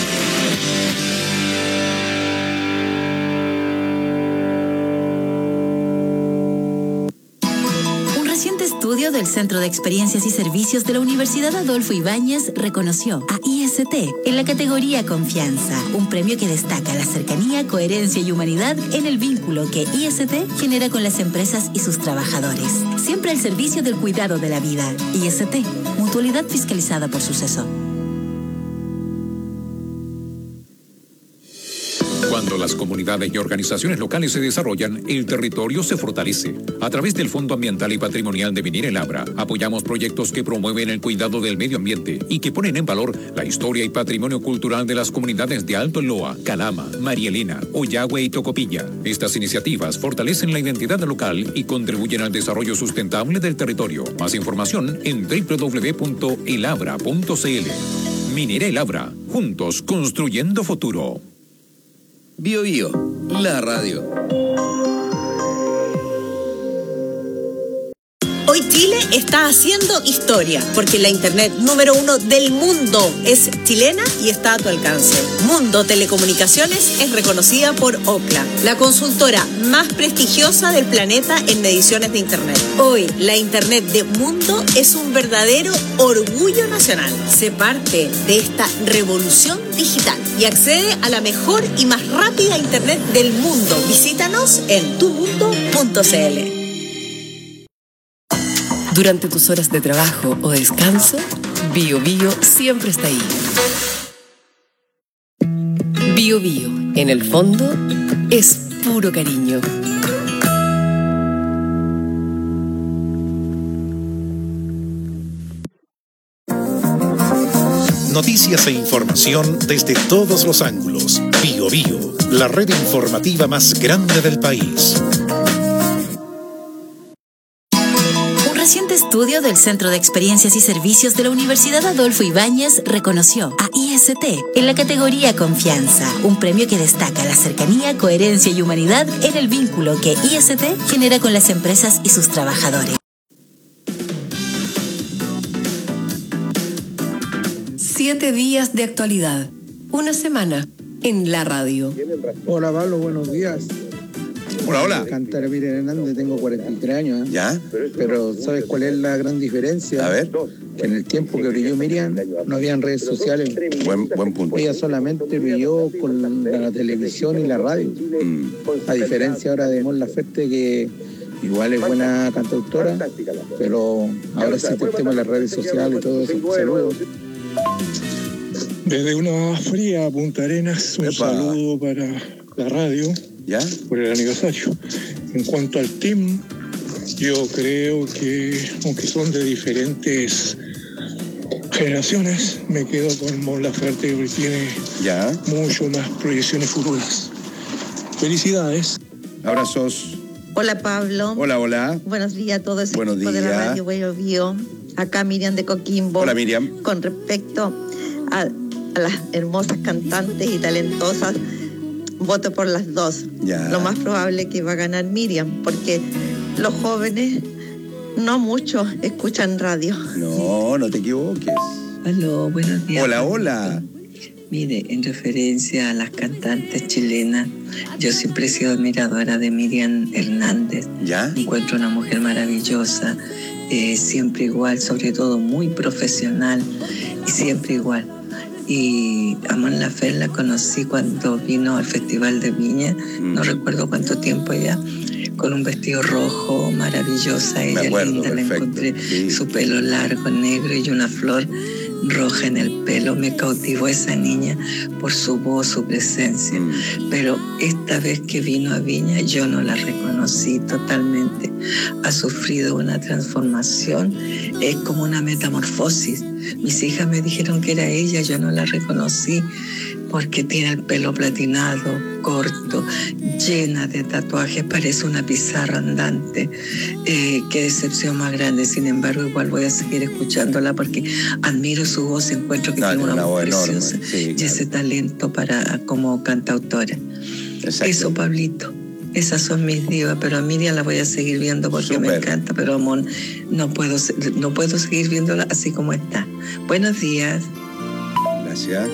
Estudio del Centro de Experiencias y Servicios de la Universidad Adolfo Ibáñez reconoció a I S T en la categoría Confianza, un premio que destaca la cercanía, coherencia y humanidad en el vínculo que I S T genera con las empresas y sus trabajadores. Siempre al servicio del cuidado de la vida. I S T, mutualidad fiscalizada por Suceso. Cuando las comunidades y organizaciones locales se desarrollan, el territorio se fortalece. A través del Fondo Ambiental y Patrimonial de Minera El Abra, apoyamos proyectos que promueven el cuidado del medio ambiente y que ponen en valor la historia y patrimonio cultural de las comunidades de Alto Loa, Calama, María Elena, Oyagüe y Tocopilla. Estas iniciativas fortalecen la identidad local y contribuyen al desarrollo sustentable del territorio. Más información en doble u doble u doble u punto el abra punto c l. Minera El Abra, juntos construyendo futuro. Bio Bio, la radio. Hoy Chile está haciendo historia, porque la internet número uno del mundo es chilena y está a tu alcance. Mundo Telecomunicaciones es reconocida por Ookla, la consultora más prestigiosa del planeta en mediciones de internet. Hoy, la internet de Mundo es un verdadero orgullo nacional. Sé parte de esta revolución digital y accede a la mejor y más rápida internet del mundo. Visítanos en tu mundo punto c l. Durante tus horas de trabajo o descanso, Bio Bio siempre está ahí. Bio Bio, en el fondo, es puro cariño. Noticias e información desde todos los ángulos. Bio Bio, la red informativa más grande del país. Un reciente estudio del Centro de Experiencias y Servicios de la Universidad Adolfo Ibáñez reconoció a I S T en la categoría Confianza, un premio que destaca la cercanía, coherencia y humanidad en el vínculo que I S T genera con las empresas y sus trabajadores. Siete días de actualidad. Una semana en la radio. Hola Pablo, buenos días. Hola, hola. Cantar a Miriam Hernández, tengo cuarenta y tres años. ¿eh? ¿Ya? Pero ¿sabes cuál es la gran diferencia? A ver. Que en el tiempo que brilló Miriam no habían redes sociales. Buen, buen punto. Ella solamente brilló con la, la televisión y la radio. Mm. A diferencia ahora de Mon Laferte, que igual es buena cantautora, pero ahora sí el tema de las redes sociales y todo eso. Saludos. Desde una fría Punta Arenas, un Epa. saludo para la radio. ¿Ya? Por el aniversario. En cuanto al team, yo creo que, aunque son de diferentes generaciones, me quedo con Mon Laferte, porque tiene ¿Ya? mucho más proyecciones futuras. Felicidades. Abrazos. Hola Pablo. Hola, hola. Buenos días a todo ese Buenos equipo de la días. radio Bio Bio. Acá Miriam de Coquimbo. Hola, Miriam. Con respecto a, a las hermosas cantantes y talentosas, voto por las dos. Ya. Lo más probable es que va a ganar Miriam, porque los jóvenes no mucho escuchan radio. No, no te equivoques. Aló, buenos días. Hola, hola. Mire, en referencia a las cantantes chilenas, yo siempre he sido admiradora de Miriam Hernández. ¿Ya? Encuentro una mujer maravillosa, eh, siempre igual, sobre todo muy profesional y siempre igual. Y a Mon Laferte la conocí cuando vino al Festival de Viña, mm. no recuerdo cuánto tiempo ya, con un vestido rojo, maravillosa, ella acuerdo, linda, perfecto. la encontré, Sí. su pelo largo, negro y una flor roja en el pelo. Me cautivó esa niña por su voz, su presencia. Mm. Pero esta vez que vino a Viña yo no la reconocí totalmente. Ha sufrido una transformación, es como una metamorfosis. Mis hijas me dijeron que era ella, yo no la reconocí porque tiene el pelo platinado, corto, llena de tatuajes, parece una pizarra andante. Eh, qué decepción más grande. Sin embargo, igual voy a seguir escuchándola porque admiro su voz, encuentro que No, tiene una, una voz voz enorme, preciosa sí, y claro. ese talento para como cantautora. Exacto. Eso, Pablito. Esas son mis divas, pero a Miriam la voy a seguir viendo porque Super. Me encanta, pero Mon, no puedo, no puedo seguir viéndola así como está. Buenos días. Gracias.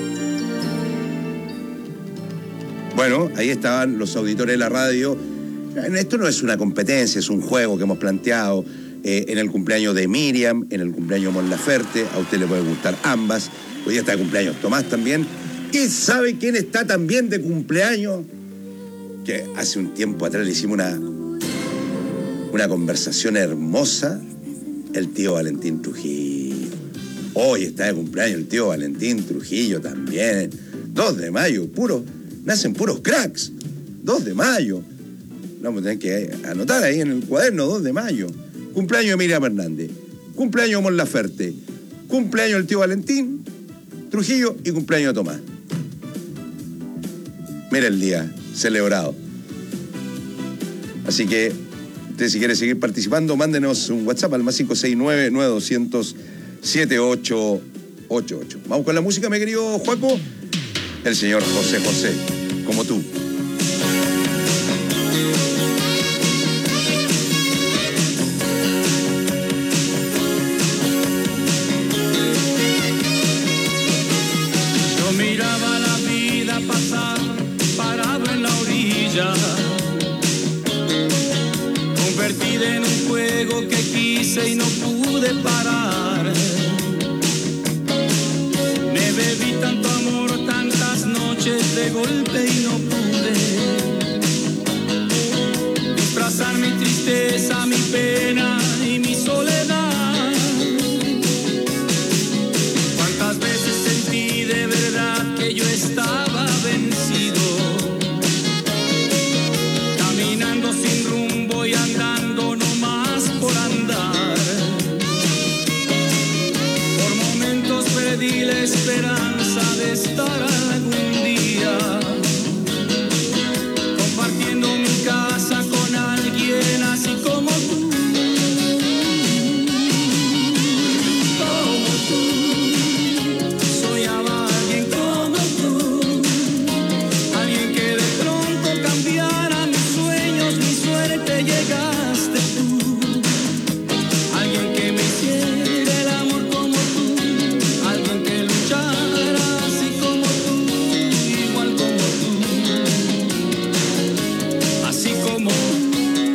Bueno, ahí estaban los auditores de la radio. Esto no es una competencia, es un juego que hemos planteado eh, en el cumpleaños de Miriam, en el cumpleaños de Mon Laferte. A usted le puede gustar ambas. Hoy día está de cumpleaños Tomás también. ¿Y sabe quién está también de cumpleaños? Que hace un tiempo atrás le hicimos una, una conversación hermosa. El tío Valentín Trujillo. Hoy está de cumpleaños el tío Valentín Trujillo también. dos de mayo, puro, nacen puros cracks. dos de mayo. Vamos a tener que anotar ahí en el cuaderno, dos de mayo. Cumpleaños de Miriam Hernández. Cumpleaños de Mon Laferte. Cumpleaños del tío Valentín Trujillo y cumpleaños de Tomás. Mira el día celebrado. Así que usted, si quiere seguir participando, mándenos un WhatsApp al más cinco seis nueve, nueve dos cero cero, siete ocho ocho ocho. Vamos con la música, mi querido Juaco. El señor José José, como tú. Yo miraba la vida pasar parado en la orilla, convertida en un juego que quise y no pude parar. Me bebí tanto amor, tantas noches de golpe y no pude disfrazar mi tristeza, mi pena y mi soledad. Cuántas veces sentí de verdad que yo estaba vencido, caminando sin rumbo y andando no más por andar. Por momentos perdí la esperanza de estar algún día compartiendo mi casa con alguien así como tú. Como tú, soñaba a alguien como tú, alguien que de pronto cambiara mis sueños, mi suerte. Llegaste tú, alguien que me hiciera el amor como tú, alguien que luchara así como tú, igual como tú, así como tú,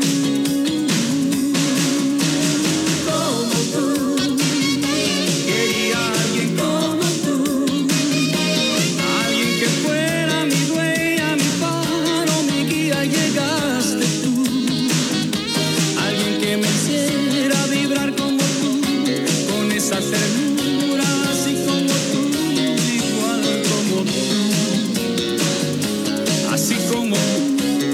como tú. Quería a alguien como tú, alguien que fuera mi dueña, mi faro, mi guía. Llegaste tú, alguien que me hiciera vibrar como tú, con esa ternura así como tú, igual como tú, así como tú.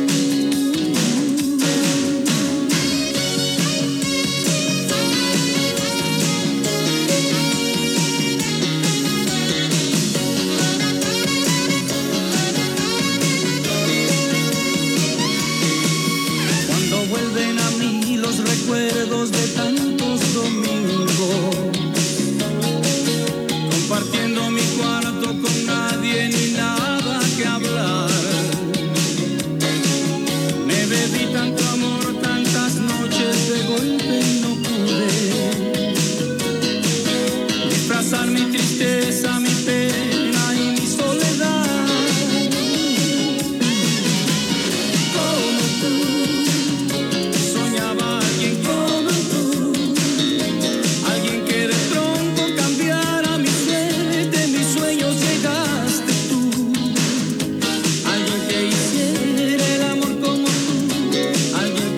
Cuando vuelven a mí los recuerdos de tantos domingos, compartiendo mi cuarto con nadie ni nada que hablar. Me bebí tanto amor, tantas noches de golpe y no pude disfrazar mi tristeza, mi pena y mi soledad. Como tú, soñaba a alguien como tú, alguien que de pronto cambiara mi suerte, mis sueños. Llegaste tú, alguien que hiciera el amor como tú, alguien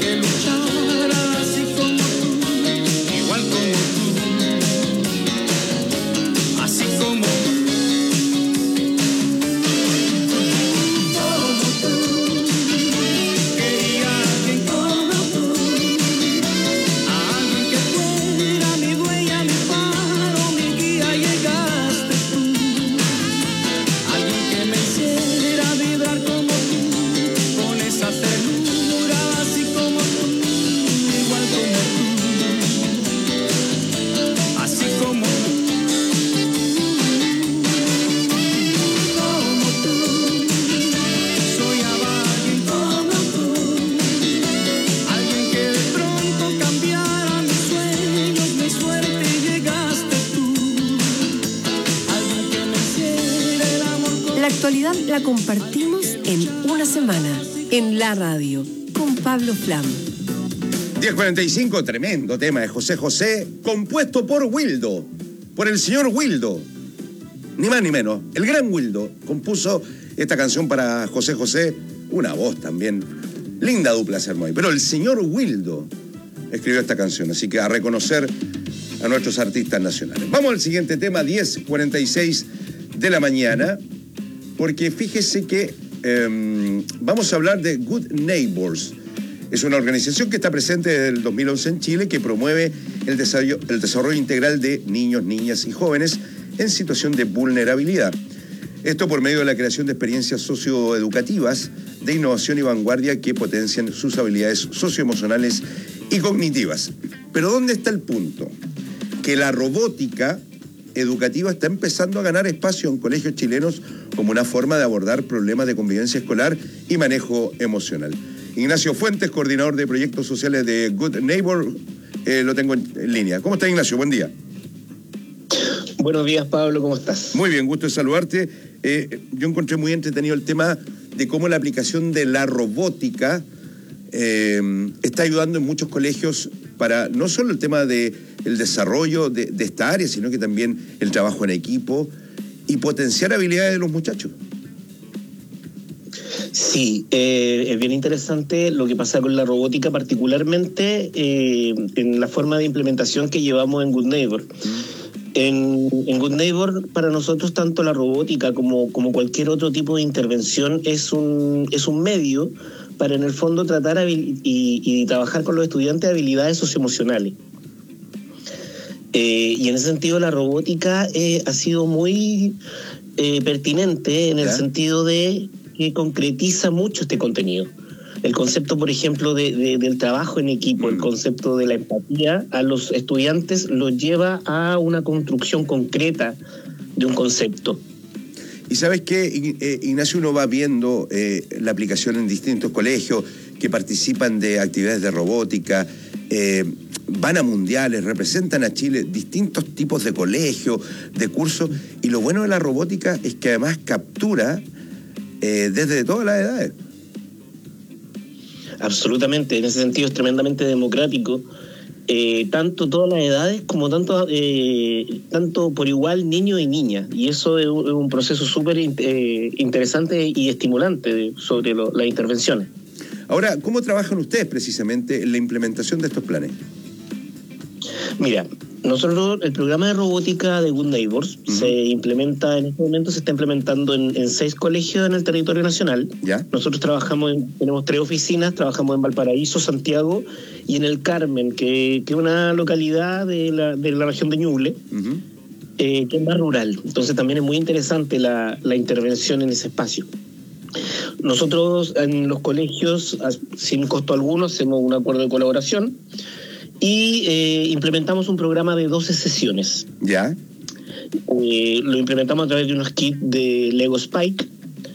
actualidad la compartimos en una semana, en la radio, con Pablo Flam. diez cuarenta y cinco, tremendo tema de José José, compuesto por Wildo, por el señor Wildo. Ni más ni menos, el gran Wildo compuso esta canción para José José, una voz también, linda dupla se armó ahí. Pero el señor Wildo escribió esta canción, así que a reconocer a nuestros artistas nacionales. Vamos al siguiente tema, diez cuarenta y seis de la mañana, porque fíjese que eh, vamos a hablar de Good Neighbors. Es una organización que está presente desde el dos mil once en Chile, que promueve el desarrollo, el desarrollo integral de niños, niñas y jóvenes en situación de vulnerabilidad. Esto por medio de la creación de experiencias socioeducativas de innovación y vanguardia que potencian sus habilidades socioemocionales y cognitivas. Pero ¿dónde está el punto? Que la robótica educativa está empezando a ganar espacio en colegios chilenos como una forma de abordar problemas de convivencia escolar y manejo emocional. Ignacio Fuentes, coordinador de proyectos sociales de Good Neighbor, eh, lo tengo en, en línea. ¿Cómo está, Ignacio? Buen día. Buenos días, Pablo, ¿cómo estás? Muy bien, gusto de saludarte. Eh, yo encontré muy entretenido el tema de cómo la aplicación de la robótica eh, está ayudando en muchos colegios para no solo el tema de el desarrollo de, de esta área, sino que también el trabajo en equipo y potenciar habilidades de los muchachos. Sí, eh, es bien interesante lo que pasa con la robótica, particularmente eh, en la forma de implementación que llevamos en Good Neighbor. En, en Good Neighbor, para nosotros, tanto la robótica como, como cualquier otro tipo de intervención es un, es un medio para, en el fondo, tratar y, y trabajar con los estudiantes habilidades socioemocionales. Eh, y en ese sentido la robótica eh, ha sido muy eh, pertinente en el ¿Ya? sentido de que concretiza mucho este contenido. El concepto, por ejemplo, de, de, del trabajo en equipo, mm. el concepto de la empatía a los estudiantes los lleva a una construcción concreta de un concepto. Y sabes qué, Ignacio, uno va viendo eh, la aplicación en distintos colegios que participan de actividades de robótica, eh, van a mundiales, representan a Chile, distintos tipos de colegios, de cursos, y lo bueno de la robótica es que además captura eh, desde todas las edades. Absolutamente, en ese sentido es tremendamente democrático, eh, tanto todas las edades como tanto, eh, tanto por igual niños y niñas, y eso es un, es un proceso súper eh, interesante y estimulante de, sobre lo, las intervenciones. Ahora, ¿cómo trabajan ustedes precisamente en la implementación de estos planes? Mira, nosotros, el programa de robótica de Good Neighbors uh-huh. se implementa, en este momento se está implementando en, en seis colegios en el territorio nacional. ¿Ya? Nosotros trabajamos, en, tenemos tres oficinas, trabajamos en Valparaíso, Santiago y en el Carmen, que, que es una localidad de la, de la región de Ñuble, uh-huh. eh, que es más rural. Entonces también es muy interesante la, la intervención en ese espacio. Nosotros en los colegios, sin costo alguno, hacemos un acuerdo de colaboración y eh, implementamos un programa de doce sesiones. ¿Ya? Eh, lo implementamos a través de unos kits de Lego Spike,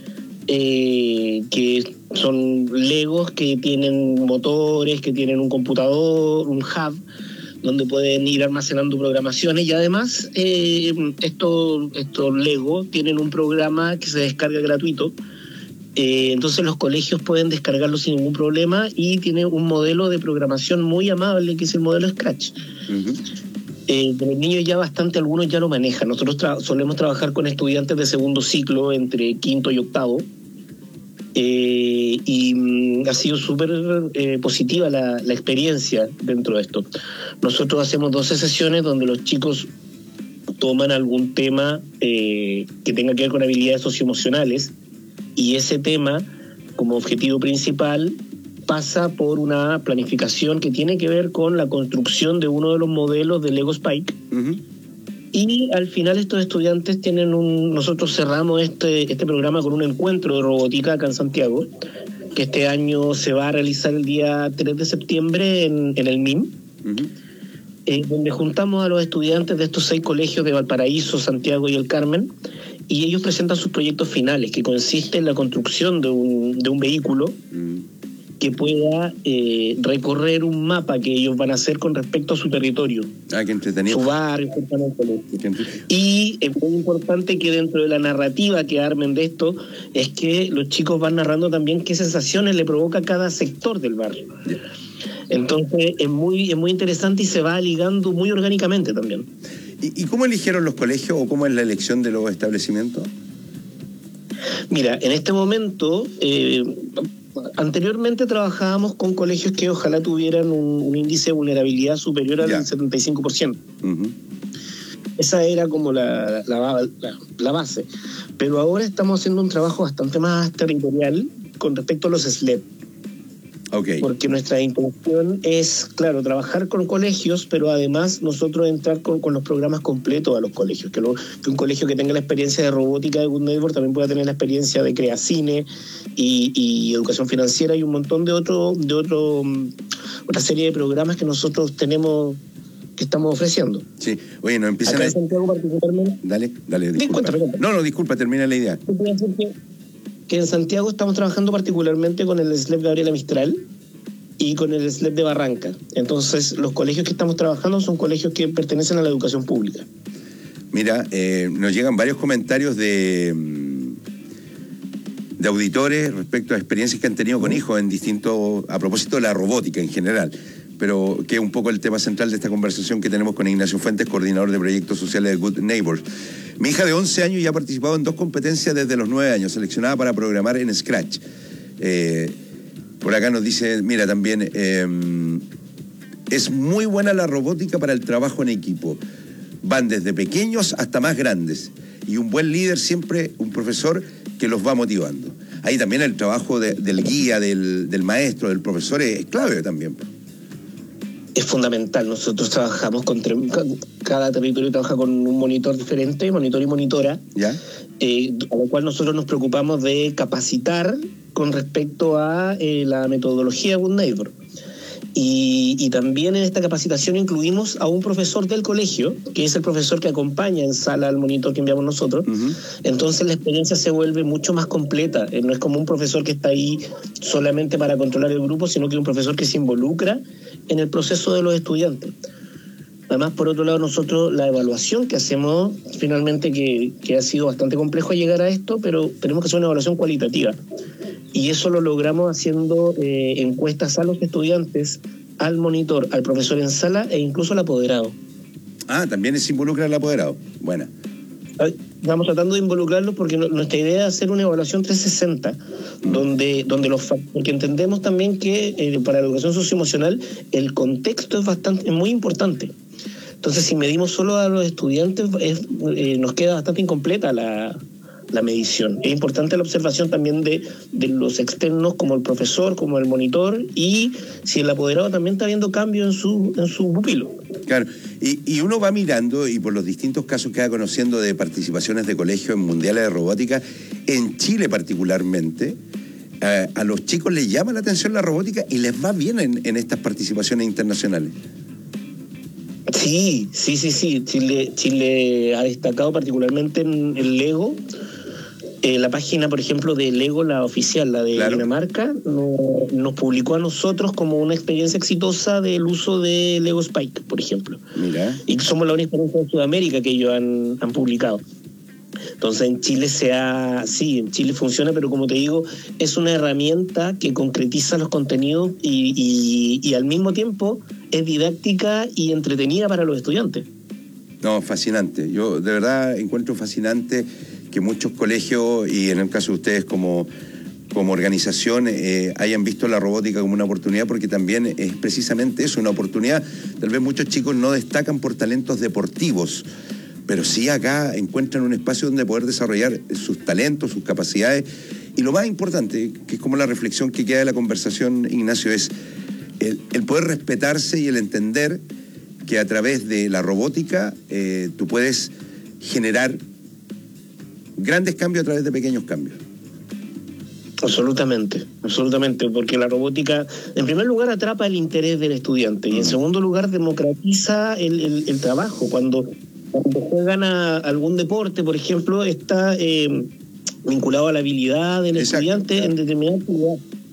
eh, que son Legos que tienen motores, que tienen un computador, un hub, donde pueden ir almacenando programaciones, y además eh, estos, estos Lego tienen un programa que se descarga gratuito. Eh, entonces los colegios pueden descargarlo sin ningún problema y tiene un modelo de programación muy amable que es el modelo Scratch. Uh-huh. Eh, de los niños ya bastante, algunos ya lo manejan. Nosotros tra- solemos trabajar con estudiantes de segundo ciclo entre quinto y octavo eh, y mm, ha sido súper eh, positiva la, la experiencia dentro de esto. Nosotros hacemos doce sesiones donde los chicos toman algún tema eh, que tenga que ver con habilidades socioemocionales. Y ese tema, como objetivo principal, pasa por una planificación que tiene que ver con la construcción de uno de los modelos de Lego Spike. Uh-huh. Y al final estos estudiantes tienen un... Nosotros cerramos este, este programa con un encuentro de robótica acá en Santiago, que este año se va a realizar el día tres de septiembre en, en el M I M, uh-huh. eh, donde juntamos a los estudiantes de estos seis colegios de Valparaíso, Santiago y el Carmen, y ellos presentan sus proyectos finales, que consiste en la construcción de un, de un vehículo mm. que pueda eh, recorrer un mapa que ellos van a hacer con respecto a su territorio. Ah, qué entretenido. Su barrio, su colegio. Y es muy importante que dentro de la narrativa que armen de esto, es que los chicos van narrando también qué sensaciones le provoca cada sector del barrio. Yeah. Entonces es muy, es muy interesante y se va ligando muy orgánicamente también. ¿Y, y cómo eligieron los colegios o cómo es la elección de los establecimientos? Mira, en este momento, eh, anteriormente trabajábamos con colegios que ojalá tuvieran un, un índice de vulnerabilidad superior al yeah. setenta y cinco por ciento. Uh-huh. Esa era como la, la, la, la base. Pero ahora estamos haciendo un trabajo bastante más territorial con respecto a los S L E P. Okay. Porque nuestra intención es, claro, trabajar con colegios, pero además nosotros entrar con, con los programas completos a los colegios, que, lo, que un colegio que tenga la experiencia de robótica de Good Neighbor también pueda tener la experiencia de Creacine y, y educación financiera y un montón de otro, de otro, otra serie de programas que nosotros tenemos, que estamos ofreciendo. Sí, oye, no empiezan Acá a... en Santiago particularmente... Dale, dale, disculpa. Disculpa, No, no, disculpa, termina la idea. Que en Santiago estamos trabajando particularmente con el S L E P Gabriela Mistral y con el S L E P de Barranca. Entonces, los colegios que estamos trabajando son colegios que pertenecen a la educación pública. Mira, eh, nos llegan varios comentarios de, de auditores respecto a experiencias que han tenido con hijos en distintos, a propósito de la robótica en general, pero que es un poco el tema central de esta conversación que tenemos con Ignacio Fuentes, coordinador de proyectos sociales de Good Neighbors. Mi hija de once años ya ha participado en dos competencias desde los nueve años, seleccionada para programar en Scratch. Eh, por acá nos dice, mira, también, eh, es muy buena la robótica para el trabajo en equipo. Van desde pequeños hasta más grandes. Y un buen líder siempre, un profesor que los va motivando. Ahí también el trabajo de, del guía, del, del maestro, del profesor es clave también. Es fundamental. Nosotros trabajamos con, cada territorio trabaja con un monitor diferente, monitor y monitora, ¿ya? Eh, a lo cual nosotros nos preocupamos de capacitar con respecto a eh, la metodología de Good Neighbor. Y, y también en esta capacitación incluimos a un profesor del colegio, que es el profesor que acompaña en sala al monitor que enviamos nosotros. Uh-huh. Entonces la experiencia se vuelve mucho más completa. Eh, no es como un profesor que está ahí solamente para controlar el grupo, sino que es un profesor que se involucra en el proceso de los estudiantes. Además, por otro lado, nosotros la evaluación que hacemos, finalmente que, que ha sido bastante complejo llegar a esto, pero tenemos que hacer una evaluación cualitativa. Y eso lo logramos haciendo eh, encuestas a los estudiantes, al monitor, al profesor en sala e incluso al apoderado. Ah, también se involucra el apoderado. Buena. Estamos tratando de involucrarlos porque no, nuestra idea es hacer una evaluación trescientos sesenta, mm. donde, donde los porque entendemos también que eh, para la educación socioemocional el contexto es bastante, es muy importante. Entonces, si medimos solo a los estudiantes, es, eh, nos queda bastante incompleta la, la medición. Es importante la observación también de, de los externos, como el profesor, como el monitor, y si el apoderado también está viendo cambio en su, en su pupilo. Claro, y, y uno va mirando, y por los distintos casos que va conociendo de participaciones de colegios en mundiales de robótica, en Chile particularmente, eh, a los chicos les llama la atención la robótica y les va bien en, en estas participaciones internacionales. Sí, sí, sí, sí. Chile, Chile ha destacado particularmente en el Lego. Eh, la página, por ejemplo, de Lego, la oficial, la de claro. Dinamarca, no, nos publicó a nosotros como una experiencia exitosa del uso de Lego Spike, por ejemplo. Mira. Y somos la única experiencia en Sudamérica que ellos han, han publicado. Entonces en Chile se ha, sí, en Chile funciona, pero como te digo, es una herramienta que concretiza los contenidos y, y, y al mismo tiempo es didáctica y entretenida para los estudiantes. No, fascinante. Yo de verdad encuentro fascinante que muchos colegios, y en el caso de ustedes como, como organización, eh, hayan visto la robótica como una oportunidad, porque también es precisamente eso, una oportunidad. Tal vez muchos chicos no destacan por talentos deportivos, pero sí acá encuentran un espacio donde poder desarrollar sus talentos, sus capacidades. Y lo más importante, que es como la reflexión que queda de la conversación, Ignacio, es el, el poder respetarse y el entender que a través de la robótica eh, tú puedes generar grandes cambios a través de pequeños cambios. Absolutamente, absolutamente, porque la robótica, en primer lugar, atrapa el interés del estudiante, y en segundo lugar, democratiza el, el, el trabajo. Cuando, cuando juegan a algún deporte, por ejemplo, está eh, vinculado a la habilidad del Exacto, estudiante claro. en determinada actividad.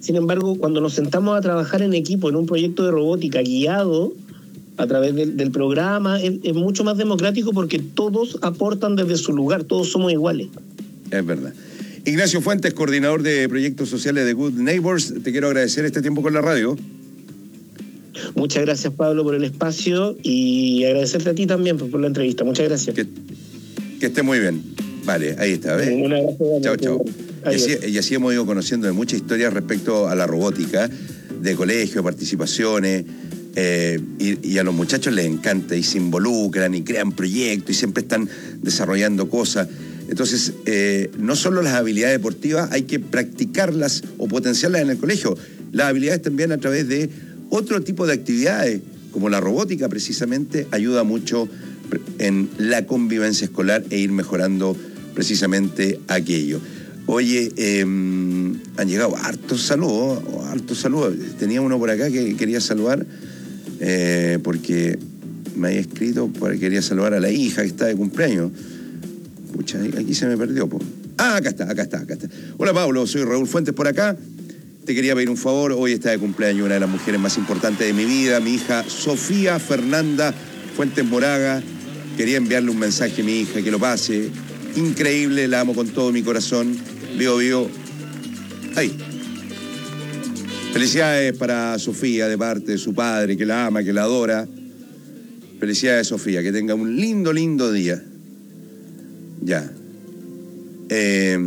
Sin embargo, cuando nos sentamos a trabajar en equipo en un proyecto de robótica guiado a través del, del programa, es, es mucho más democrático porque todos aportan desde su lugar, todos somos iguales. Es verdad. Ignacio Fuentes, coordinador de proyectos sociales de Good Neighbors, te quiero agradecer este tiempo con la radio. Muchas gracias, Pablo, por el espacio y agradecerte a ti también por, por la entrevista. Muchas gracias. Que, que esté muy bien. Vale, ahí está. ¿Ves? Un abrazo. Chao, chao. Y así, y así hemos ido conociendo de muchas historias respecto a la robótica, de colegio, participaciones, eh, y, y a los muchachos les encanta y se involucran y crean proyectos y siempre están desarrollando cosas. Entonces, eh, no solo las habilidades deportivas hay que practicarlas o potenciarlas en el colegio, las habilidades también a través de otro tipo de actividades, como la robótica precisamente, ayuda mucho en la convivencia escolar e ir mejorando precisamente aquello. Oye, eh, han llegado hartos saludos, hartos saludos. Tenía uno por acá que quería saludar, eh, porque me había escrito, porque quería saludar a la hija que está de cumpleaños. Pucha, aquí se me perdió, po. Ah, acá está, acá está, acá está. Hola, Pablo, soy Raúl Fuentes por acá. Te quería pedir un favor, hoy está de cumpleaños una de las mujeres más importantes de mi vida, mi hija Sofía Fernanda Fuentes Moraga. Quería enviarle un mensaje a mi hija, que lo pase. Increíble, la amo con todo mi corazón. Vivo, vivo. Ahí. Felicidades para Sofía de parte de su padre, que la ama, que la adora. Felicidades, Sofía, que tenga un lindo, lindo día. Ya. Eh...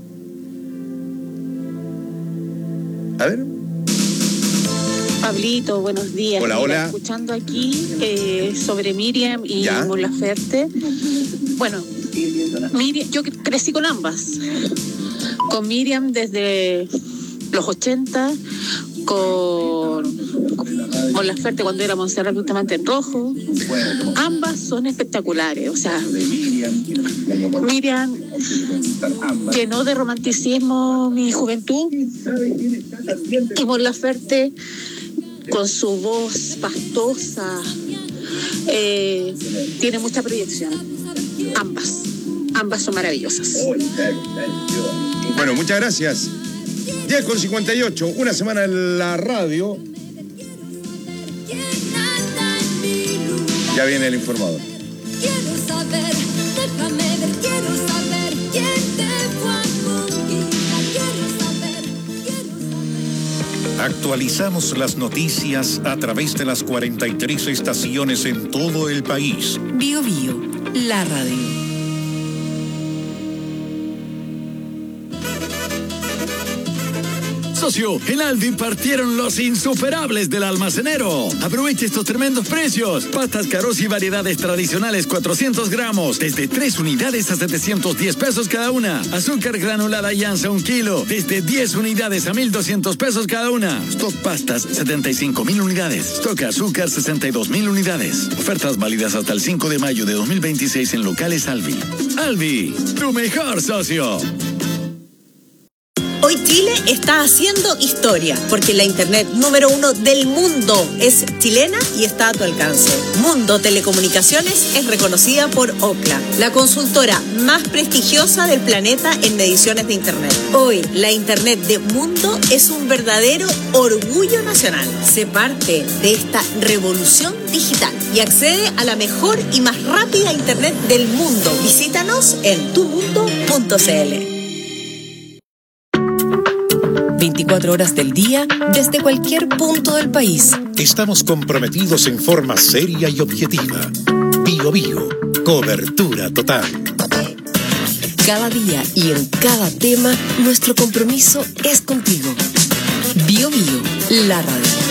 A ver. Pablito, buenos días. Hola, Mira, hola. Escuchando aquí eh, sobre Miriam y ¿Ya? Mon Laferte. Bueno, Miriam, yo crecí con ambas. Con Miriam desde los ochenta, con Mon Laferte cuando era Montserrat Bustamante en rojo. Ambas son espectaculares. O sea, Miriam llenó de romanticismo mi juventud y Mon Laferte con su voz pastosa eh, tiene mucha proyección. Ambas, ambas son maravillosas. Bueno, muchas gracias. diez con cincuenta y ocho, una semana en la radio. Ya viene el informador. Quiero saber, déjame ver, quiero saber quién te fue a conquistar. Quiero saber, quiero saber. Actualizamos las noticias a través de las cuarenta y tres estaciones en todo el país. Bio Bio, la radio. Socio, en Aldi partieron los insuperables del almacenero. Aproveche estos tremendos precios. Pastas Carosi y variedades tradicionales cuatrocientos gramos, desde tres unidades a setecientos diez pesos cada una. Azúcar granulada Yanza un kilo, desde diez unidades a mil doscientos pesos cada una. Stock pastas setenta y cinco mil unidades. Stock azúcar sesenta y dos mil unidades. Ofertas válidas hasta el cinco de mayo de dos mil veintiséis en locales Alvi. Alvi, tu mejor socio. Hoy Chile está haciendo historia, porque la internet número uno del mundo es chilena y está a tu alcance. Mundo Telecomunicaciones es reconocida por Ookla, la consultora más prestigiosa del planeta en mediciones de internet. Hoy, la internet de Mundo es un verdadero orgullo nacional. Sé parte de esta revolución digital y accede a la mejor y más rápida internet del mundo. Visítanos en tu mundo punto c l. veinticuatro horas del día, desde cualquier punto del país. Estamos comprometidos en forma seria y objetiva. Bio Bio, cobertura total. Cada día y en cada tema, nuestro compromiso es contigo. Bio Bio, la radio.